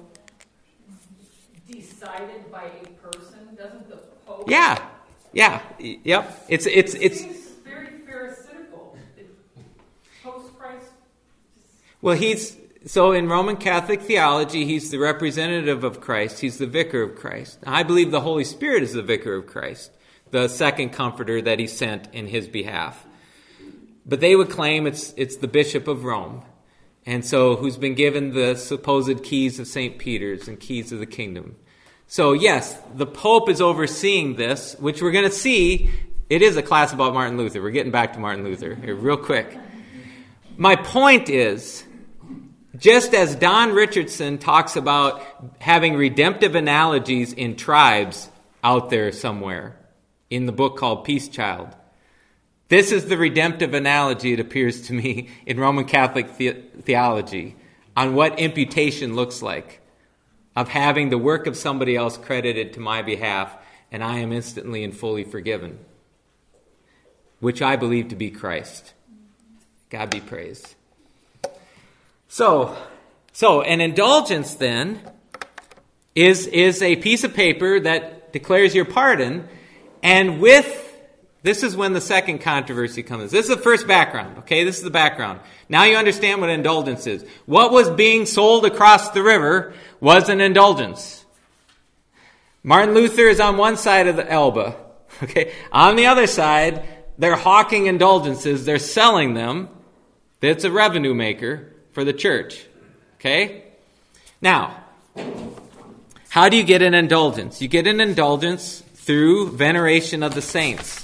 F: decided by a person? Doesn't the Pope?
A: yeah, yeah, yep. It's it's
F: It
A: it's.
F: seems very pharisaical. It, Post Christ.
A: Well, he's so in Roman Catholic theology, he's the representative of Christ. He's the vicar of Christ. I believe the Holy Spirit is the vicar of Christ, the second comforter that he sent in his behalf. But they would claim it's it's the Bishop of Rome. And so, who's been given the supposed keys of Saint Peter's and keys of the kingdom. So, yes, the Pope is overseeing this, which we're going to see. It is a class about Martin Luther. We're getting back to Martin Luther here real quick. My point is, just as Don Richardson talks about having redemptive analogies in tribes out there somewhere in the book called Peace Child, this is the redemptive analogy, it appears to me, in Roman Catholic the- theology on what imputation looks like, of having the work of somebody else credited to my behalf, and I am instantly and fully forgiven, which I believe to be Christ. God be praised. So, so an indulgence then is, is a piece of paper that declares your pardon, and with this is when the second controversy comes. This is the first background, okay? This is the background. Now you understand what indulgence is. What was being sold across the river was an indulgence. Martin Luther is on one side of the Elbe, okay? On the other side, they're hawking indulgences. They're selling them. It's a revenue maker for the church, okay? Now, how do you get an indulgence? You get an indulgence through veneration of the saints.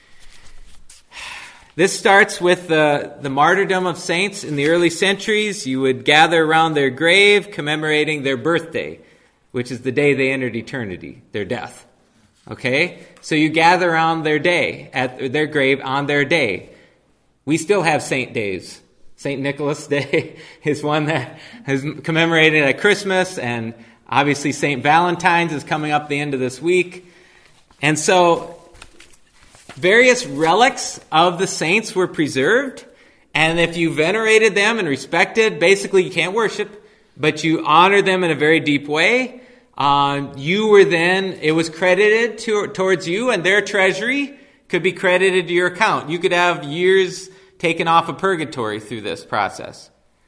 A: This starts with the, the martyrdom of saints in the early centuries. You would gather around their grave commemorating their birthday, which is the day they entered eternity, their death. Okay? So you gather around their day, at their grave on their day. We still have saint days. Saint Nicholas Day is one that is commemorated at Christmas, and obviously Saint Valentine's is coming up the end of this week. And so various relics of the saints were preserved, and if you venerated them and respected, basically you can't worship, but you honor them in a very deep way. Uh, you were then, it was credited to, towards you, and their treasury could be credited to your account. You could have years taken off of purgatory through this process.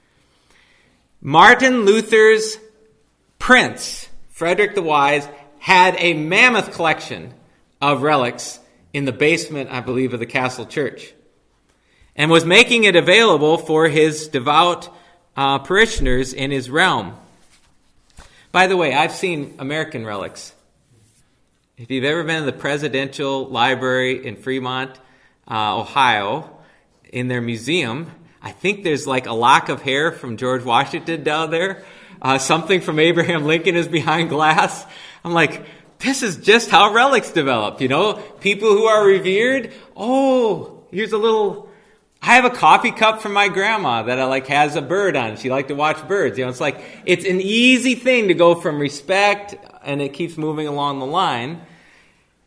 A: Martin Luther's prince, Frederick the Wise, had a mammoth collection of relics in the basement, I believe, of the Castle Church, and was making it available for his devout uh, parishioners in his realm. By the way, I've seen American relics. If you've ever been to the Presidential Library in Fremont, uh, Ohio, in their museum, I think there's like a lock of hair from George Washington down there. Uh, something from Abraham Lincoln is behind glass. I'm like, this is just how relics develop, you know? People who are revered. Oh, here's a little... I have a coffee cup from my grandma that I like has a bird on it. She liked to watch birds. You know, it's like, it's an easy thing to go from respect, and it keeps moving along the line.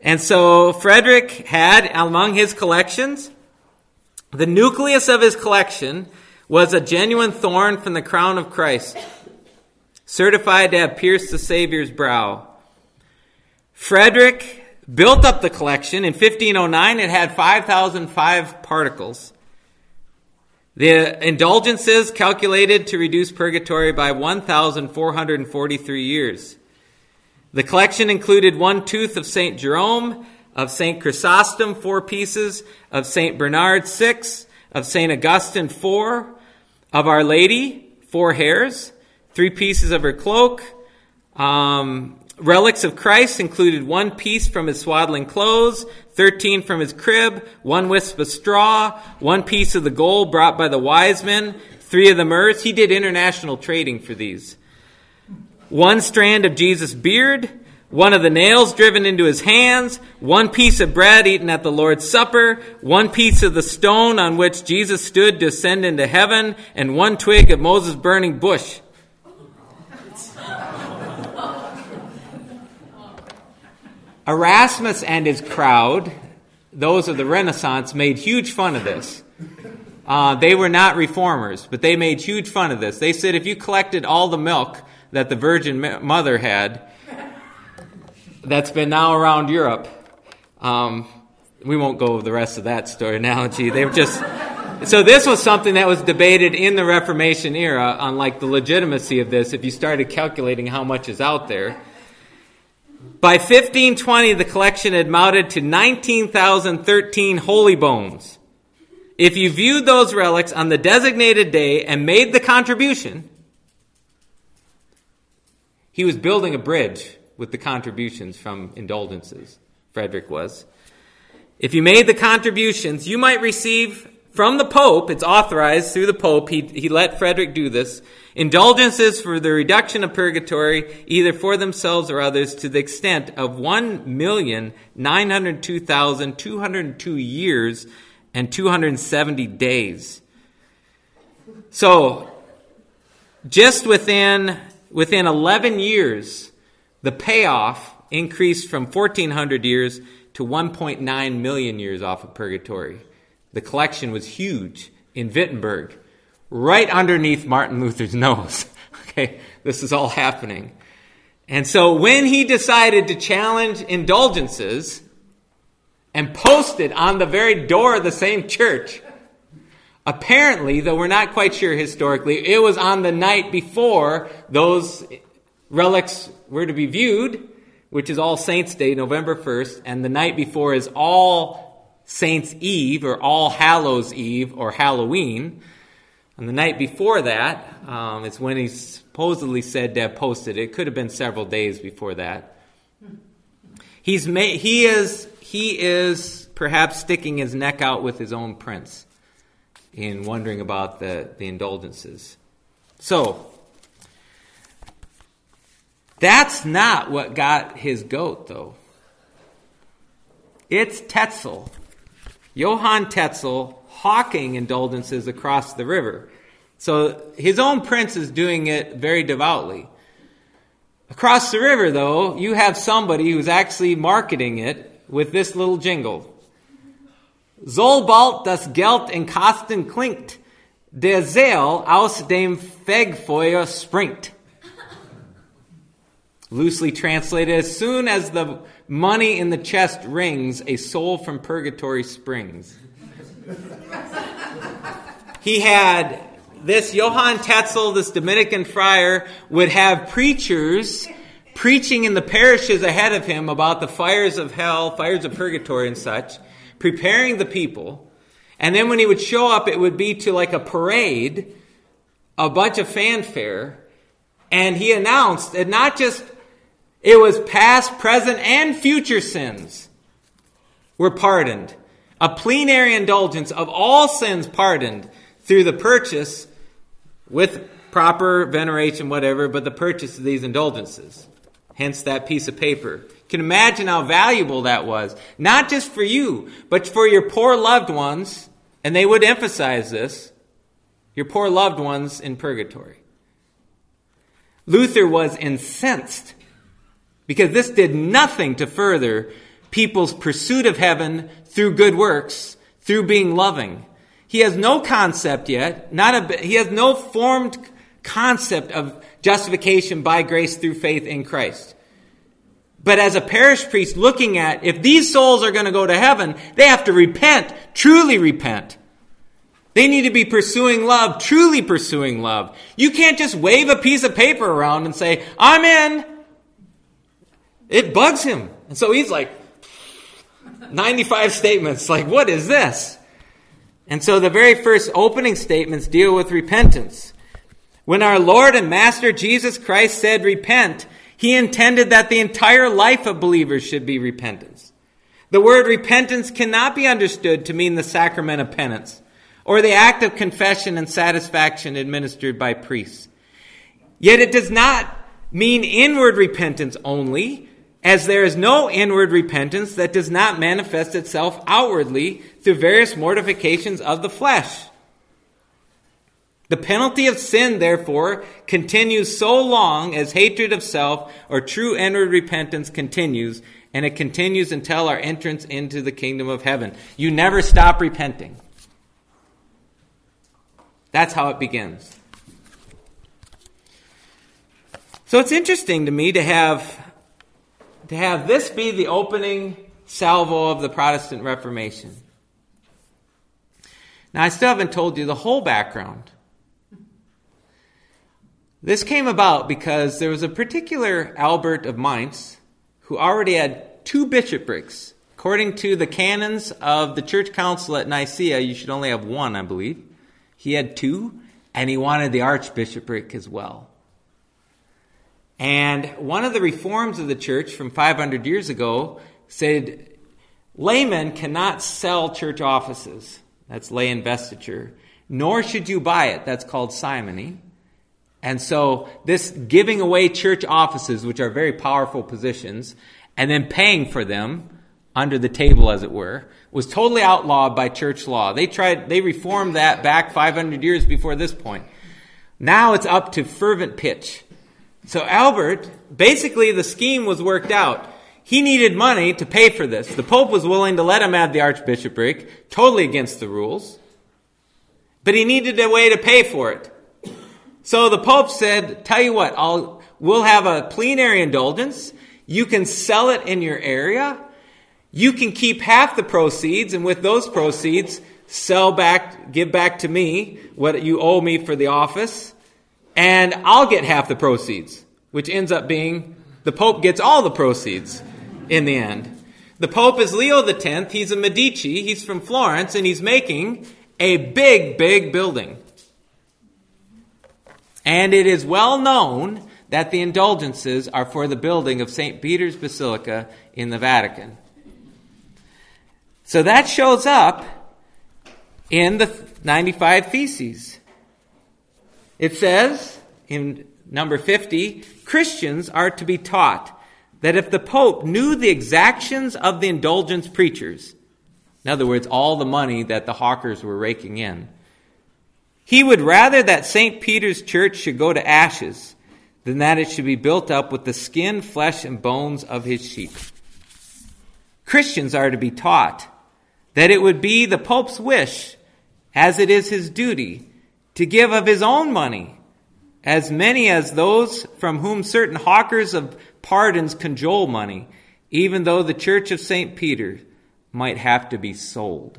A: And so Frederick had, among his collections, the nucleus of his collection was a genuine thorn from the crown of Christ, certified to have pierced the Savior's brow. Frederick built up the collection. In fifteen oh nine, it had five thousand five particles. The indulgences calculated to reduce purgatory by one thousand four hundred forty-three years. The collection included one tooth of Saint Jerome, of Saint Chrysostom, four pieces, of Saint Bernard, six, of Saint Augustine, four, of Our Lady, four hairs, three pieces of her cloak. Um, relics of Christ included one piece from his swaddling clothes, thirteen from his crib, one wisp of straw, one piece of the gold brought by the wise men, three of the myrrhs. He did international trading for these. One strand of Jesus' beard, one of the nails driven into his hands, one piece of bread eaten at the Lord's Supper, one piece of the stone on which Jesus stood to ascend into heaven, and one twig of Moses' burning bush. Erasmus and his crowd, those of the Renaissance, made huge fun of this. Uh, they were not reformers, but they made huge fun of this. They said if you collected all the milk that the Virgin Mother had, that's been now around Europe, um, we won't go over the rest of that story analogy. They were just so this was something that was debated in the Reformation era on like the legitimacy of this. If you started calculating how much is out there. By fifteen twenty, the collection had mounted to nineteen thousand thirteen holy bones. If you viewed those relics on the designated day and made the contribution, he was building a bridge with the contributions from indulgences, Frederick was. If you made the contributions, you might receive from the Pope, it's authorized through the Pope, he, he let Frederick do this, indulgences for the reduction of purgatory, either for themselves or others, to the extent of one million nine hundred two thousand two hundred two years and two hundred seventy days. So, just within, within eleven years, the payoff increased from fourteen hundred years to one point nine million years off of purgatory. The collection was huge in Wittenberg, right underneath Martin Luther's nose. Okay, this is all happening. And so when he decided to challenge indulgences and post it on the very door of the same church, apparently, though we're not quite sure historically, it was on the night before those relics were to be viewed, which is All Saints' Day, November first, and the night before is All Saints' Eve, or All Hallows' Eve, or Halloween. And the night before that um, is when he's supposedly said to have posted it. It could have been several days before that. He's ma- he is he is perhaps sticking his neck out with his own prince in wondering about the, the indulgences. So, that's not what got his goat, though. It's Tetzel, Johann Tetzel, hawking indulgences across the river. So his own prince is doing it very devoutly. Across the river, though, you have somebody who's actually marketing it with this little jingle. Sobald das Geld in Kasten klingt, der Seel aus dem Fegfeuer springt. Loosely translated, as soon as the money in the chest rings, a soul from purgatory springs. He had, this Johann Tetzel, this Dominican friar, would have preachers preaching in the parishes ahead of him about the fires of hell, fires of purgatory and such, preparing the people. And then when he would show up, it would be to like a parade, a bunch of fanfare, and he announced that not just it was past, present, and future sins were pardoned. A plenary indulgence of all sins pardoned through the purchase, with proper veneration, whatever, but the purchase of these indulgences. Hence that piece of paper. You can imagine how valuable that was. Not just for you, but for your poor loved ones, and they would emphasize this, your poor loved ones in purgatory. Luther was incensed because this did nothing to further people's pursuit of heaven through good works, through being loving. He has no concept yet, not a, he has no formed concept of justification by grace through faith in Christ. But as a parish priest looking at, if these souls are going to go to heaven, they have to repent, truly repent. They need to be pursuing love, truly pursuing love. You can't just wave a piece of paper around and say, I'm in. It bugs him. And so he's like, ninety-five statements, like, what is this? And so the very first opening statements deal with repentance. When our Lord and Master Jesus Christ said repent, he intended that the entire life of believers should be repentance. The word repentance cannot be understood to mean the sacrament of penance or the act of confession and satisfaction administered by priests. Yet it does not mean inward repentance only, as there is no inward repentance that does not manifest itself outwardly through various mortifications of the flesh. The penalty of sin, therefore, continues so long as hatred of self or true inward repentance continues, and it continues until our entrance into the kingdom of heaven. You never stop repenting. That's how it begins. So it's interesting to me to have, to have this be the opening salvo of the Protestant Reformation. Now, I still haven't told you the whole background. This came about because there was a particular Albert of Mainz who already had two bishoprics. According to the canons of the church council at Nicaea, you should only have one, I believe. He had two, and he wanted the archbishopric as well. And one of the reforms of the church from five hundred years ago said laymen cannot sell church offices. That's lay investiture. Nor should you buy it. That's called simony. And so this giving away church offices, which are very powerful positions, and then paying for them under the table, as it were, was totally outlawed by church law. They tried, they reformed that back five hundred years before this point. Now it's up to fervent pitch. So Albert, basically the scheme was worked out. He needed money to pay for this. The Pope was willing to let him have the archbishopric, totally against the rules. But he needed a way to pay for it. So the Pope said, tell you what, I'll, we'll have a plenary indulgence. You can sell it in your area. You can keep half the proceeds, and with those proceeds, sell back, give back to me what you owe me for the office, and I'll get half the proceeds, which ends up being the Pope gets all the proceeds in the end. The Pope is Leo the tenth. He's a Medici. He's from Florence, and he's making a big, big building. And it is well known that the indulgences are for the building of Saint Peter's Basilica in the Vatican. So that shows up in the ninety-five Theses. It says in number fifty, Christians are to be taught that if the Pope knew the exactions of the indulgence preachers, in other words, all the money that the hawkers were raking in, he would rather that Saint Peter's Church should go to ashes than that it should be built up with the skin, flesh, and bones of his sheep. Christians are to be taught that it would be the Pope's wish, as it is his duty, to give of his own money, as many as those from whom certain hawkers of pardons cajole money, even though the Church of Saint Peter might have to be sold.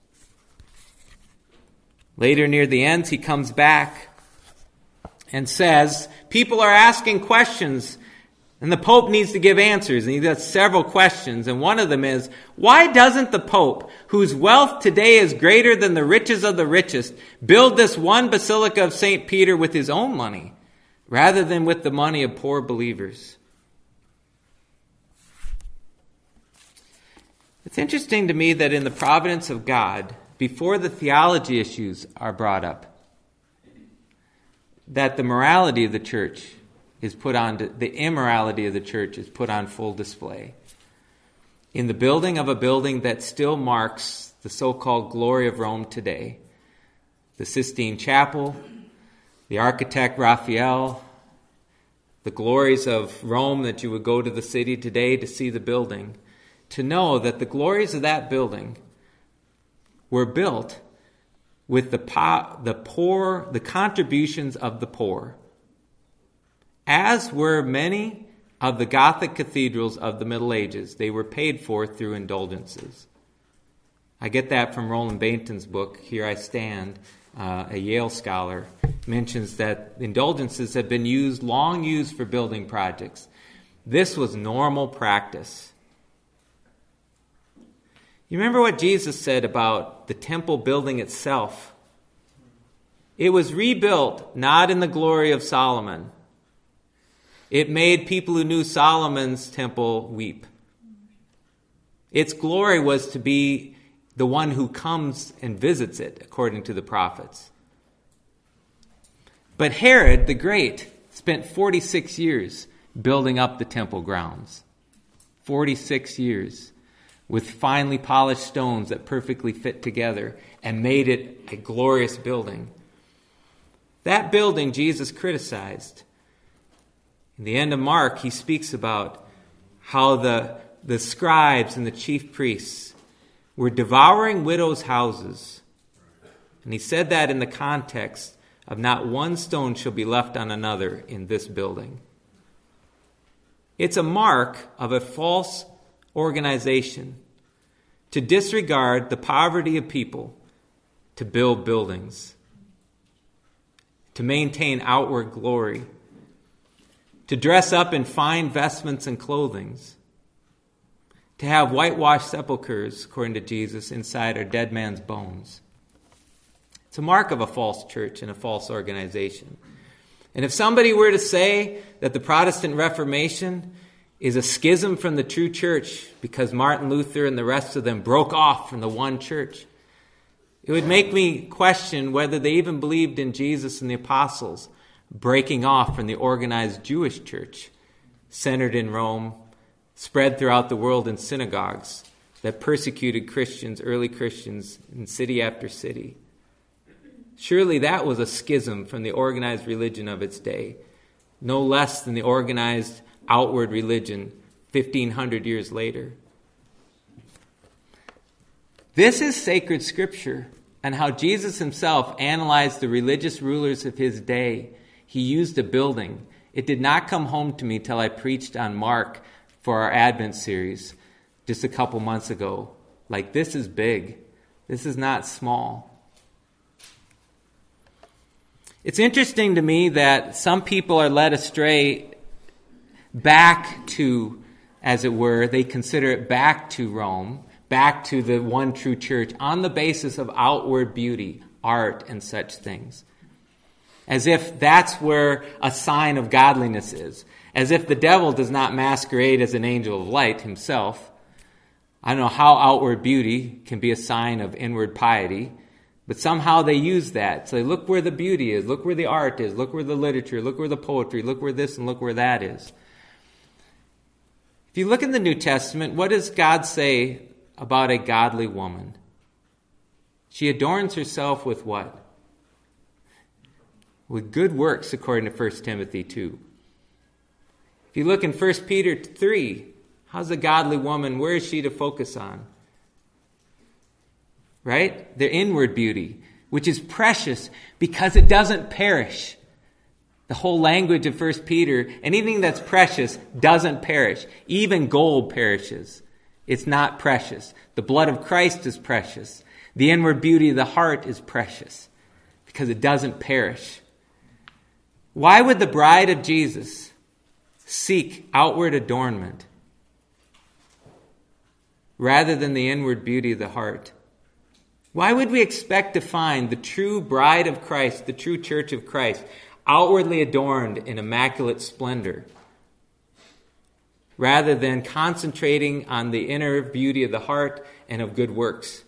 A: Later, near the end, he comes back and says, people are asking questions, and the Pope needs to give answers. And he does several questions, and one of them is, why doesn't the Pope, whose wealth today is greater than the riches of the richest, build this one Basilica of Saint Peter with his own money, rather than with the money of poor believers? It's interesting to me that in the providence of God, before the theology issues are brought up, that the morality of the church is put on, the immorality of the church is put on full display. In the building of a building that still marks the so-called glory of Rome today, the Sistine Chapel, the architect Raphael, the glories of Rome that you would go to the city today to see the building, to know that the glories of that building were built with the po- the poor, the contributions of the poor, as were many of the Gothic cathedrals of the Middle Ages. They were paid for through indulgences. I get that from Roland Bainton's book, Here I Stand. Uh, a Yale scholar mentions that indulgences have been used, long used for building projects. This was normal practice. You remember what Jesus said about the temple building itself? It was rebuilt not in the glory of Solomon. It made people who knew Solomon's temple weep. Its glory was to be the one who comes and visits it, according to the prophets. But Herod the Great spent forty-six years building up the temple grounds. forty-six years with finely polished stones that perfectly fit together and made it a glorious building. That building Jesus criticized. In the end of Mark, he speaks about how the, the scribes and the chief priests were devouring widows' houses. And he said that in the context of not one stone shall be left on another in this building. It's a mark of a false organization to disregard the poverty of people to build buildings, to maintain outward glory, to dress up in fine vestments and clothings, to have whitewashed sepulchres, according to Jesus, inside our dead man's bones. It's a mark of a false church and a false organization. And if somebody were to say that the Protestant Reformation is a schism from the true church because Martin Luther and the rest of them broke off from the one church, it would make me question whether they even believed in Jesus and the apostles breaking off from the organized Jewish church centered in Rome, spread throughout the world in synagogues that persecuted Christians, early Christians, in city after city. Surely that was a schism from the organized religion of its day, no less than the organized outward religion fifteen hundred years later. This is sacred scripture, and how Jesus himself analyzed the religious rulers of his day. He used a building. It did not come home to me till I preached on Mark for our Advent series just a couple months ago. Like, this is big. This is not small. It's interesting to me that some people are led astray back to, as it were, they consider it back to Rome, back to the one true church on the basis of outward beauty, art, and such things. As if that's where a sign of godliness is. As if the devil does not masquerade as an angel of light himself. I don't know how outward beauty can be a sign of inward piety, but somehow they use that. So they look where the beauty is, look where the art is, look where the literature, look where the poetry, look where this and look where that is. If you look in the New Testament, what does God say about a godly woman? She adorns herself with what? With good works, according to First Timothy two. If you look in First Peter three, how's a godly woman, where is she to focus on? Right? Their inward beauty, which is precious because it doesn't perish. The whole language of First Peter, anything that's precious doesn't perish. Even gold perishes. It's not precious. The blood of Christ is precious. The inward beauty of the heart is precious because it doesn't perish. Why would the bride of Jesus seek outward adornment rather than the inward beauty of the heart? Why would we expect to find the true bride of Christ, the true church of Christ, outwardly adorned in immaculate splendor, rather than concentrating on the inner beauty of the heart and of good works?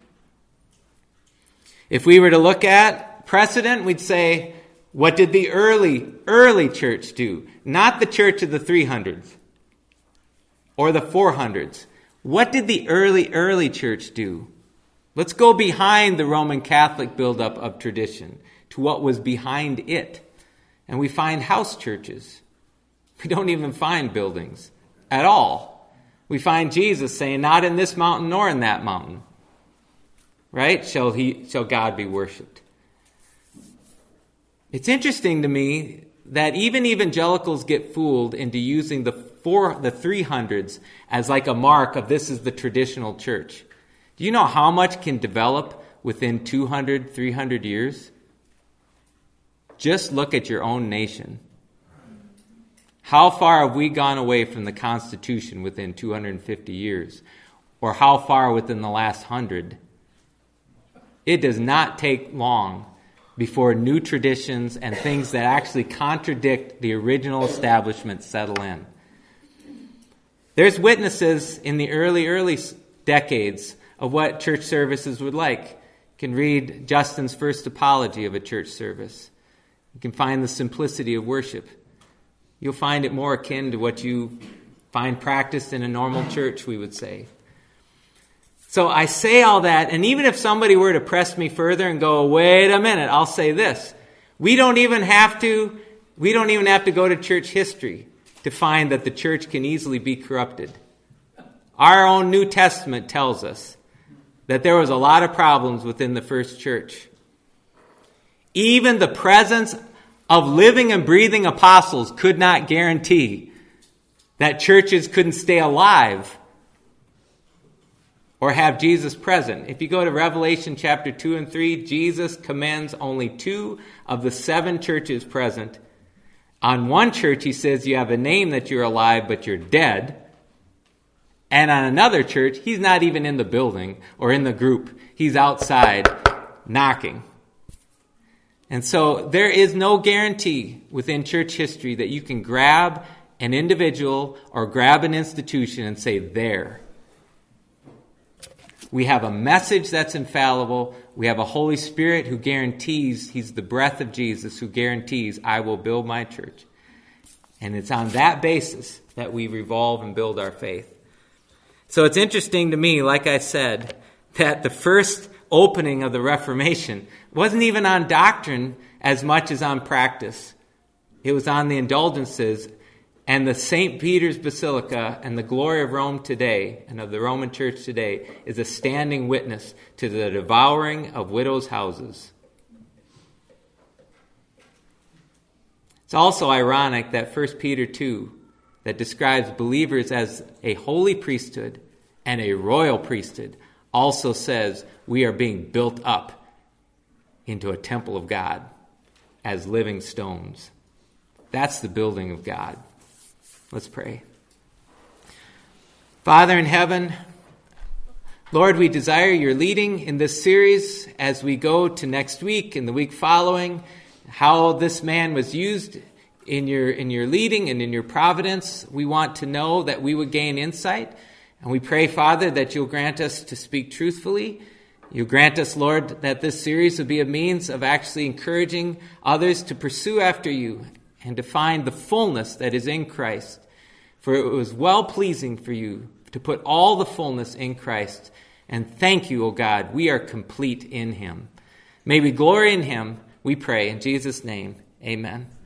A: If we were to look at precedent, we'd say, what did the early, early church do? Not the church of the three hundreds or the four hundreds. What did the early, early church do? Let's go behind the Roman Catholic buildup of tradition to what was behind it. And we find house churches. We don't even find buildings at all. We find Jesus saying, not in this mountain nor in that mountain. Right? Shall he, shall God be worshipped. It's interesting to me that even evangelicals get fooled into using the four, the three hundreds as like a mark of this is the traditional church. Do you know how much can develop within two hundred, three hundred years? Just look at your own nation. How far have we gone away from the Constitution within two hundred fifty years? Or how far within the last hundred? It does not take long before new traditions and things that actually contradict the original establishment settle in. There's witnesses in the early, early decades of what church services would like. You can read Justin's first apology of a church service. You can find the simplicity of worship. You'll find it more akin to what you find practiced in a normal church, we would say. So I say all that, and even if somebody were to press me further and go, wait a minute, I'll say this. We don't even have to, we don't even have to go to church history to find that the church can easily be corrupted. Our own New Testament tells us that there was a lot of problems within the first church. Even the presence of living and breathing apostles could not guarantee that churches couldn't stay alive or have Jesus present. If you go to Revelation chapter two and three, Jesus commends only two of the seven churches present. On one church, he says you have a name that you're alive, but you're dead. And on another church, he's not even in the building or in the group. He's outside knocking. And so there is no guarantee within church history that you can grab an individual or grab an institution and say, there. We have a message that's infallible. We have a Holy Spirit who guarantees, he's the breath of Jesus, who guarantees, I will build my church. And it's on that basis that we revolve and build our faith. So it's interesting to me, like I said, that the first opening of the Reformation wasn't even on doctrine as much as on practice. It was on the indulgences. And the Saint Peter's Basilica and the glory of Rome today and of the Roman Church today is a standing witness to the devouring of widows' houses. It's also ironic that First Peter two, that describes believers as a holy priesthood and a royal priesthood, also says we are being built up into a temple of God as living stones. That's the building of God. Let's pray. Father in heaven, Lord, we desire your leading in this series as we go to next week and the week following, how this man was used in your in your leading and in your providence. We want to know that we would gain insight. And we pray, Father, that you'll grant us to speak truthfully. You grant us, Lord, that this series will be a means of actually encouraging others to pursue after you and to find the fullness that is in Christ. For it was well-pleasing for you to put all the fullness in Christ. And thank you, O God, we are complete in him. May we glory in him, we pray. In Jesus' name, amen.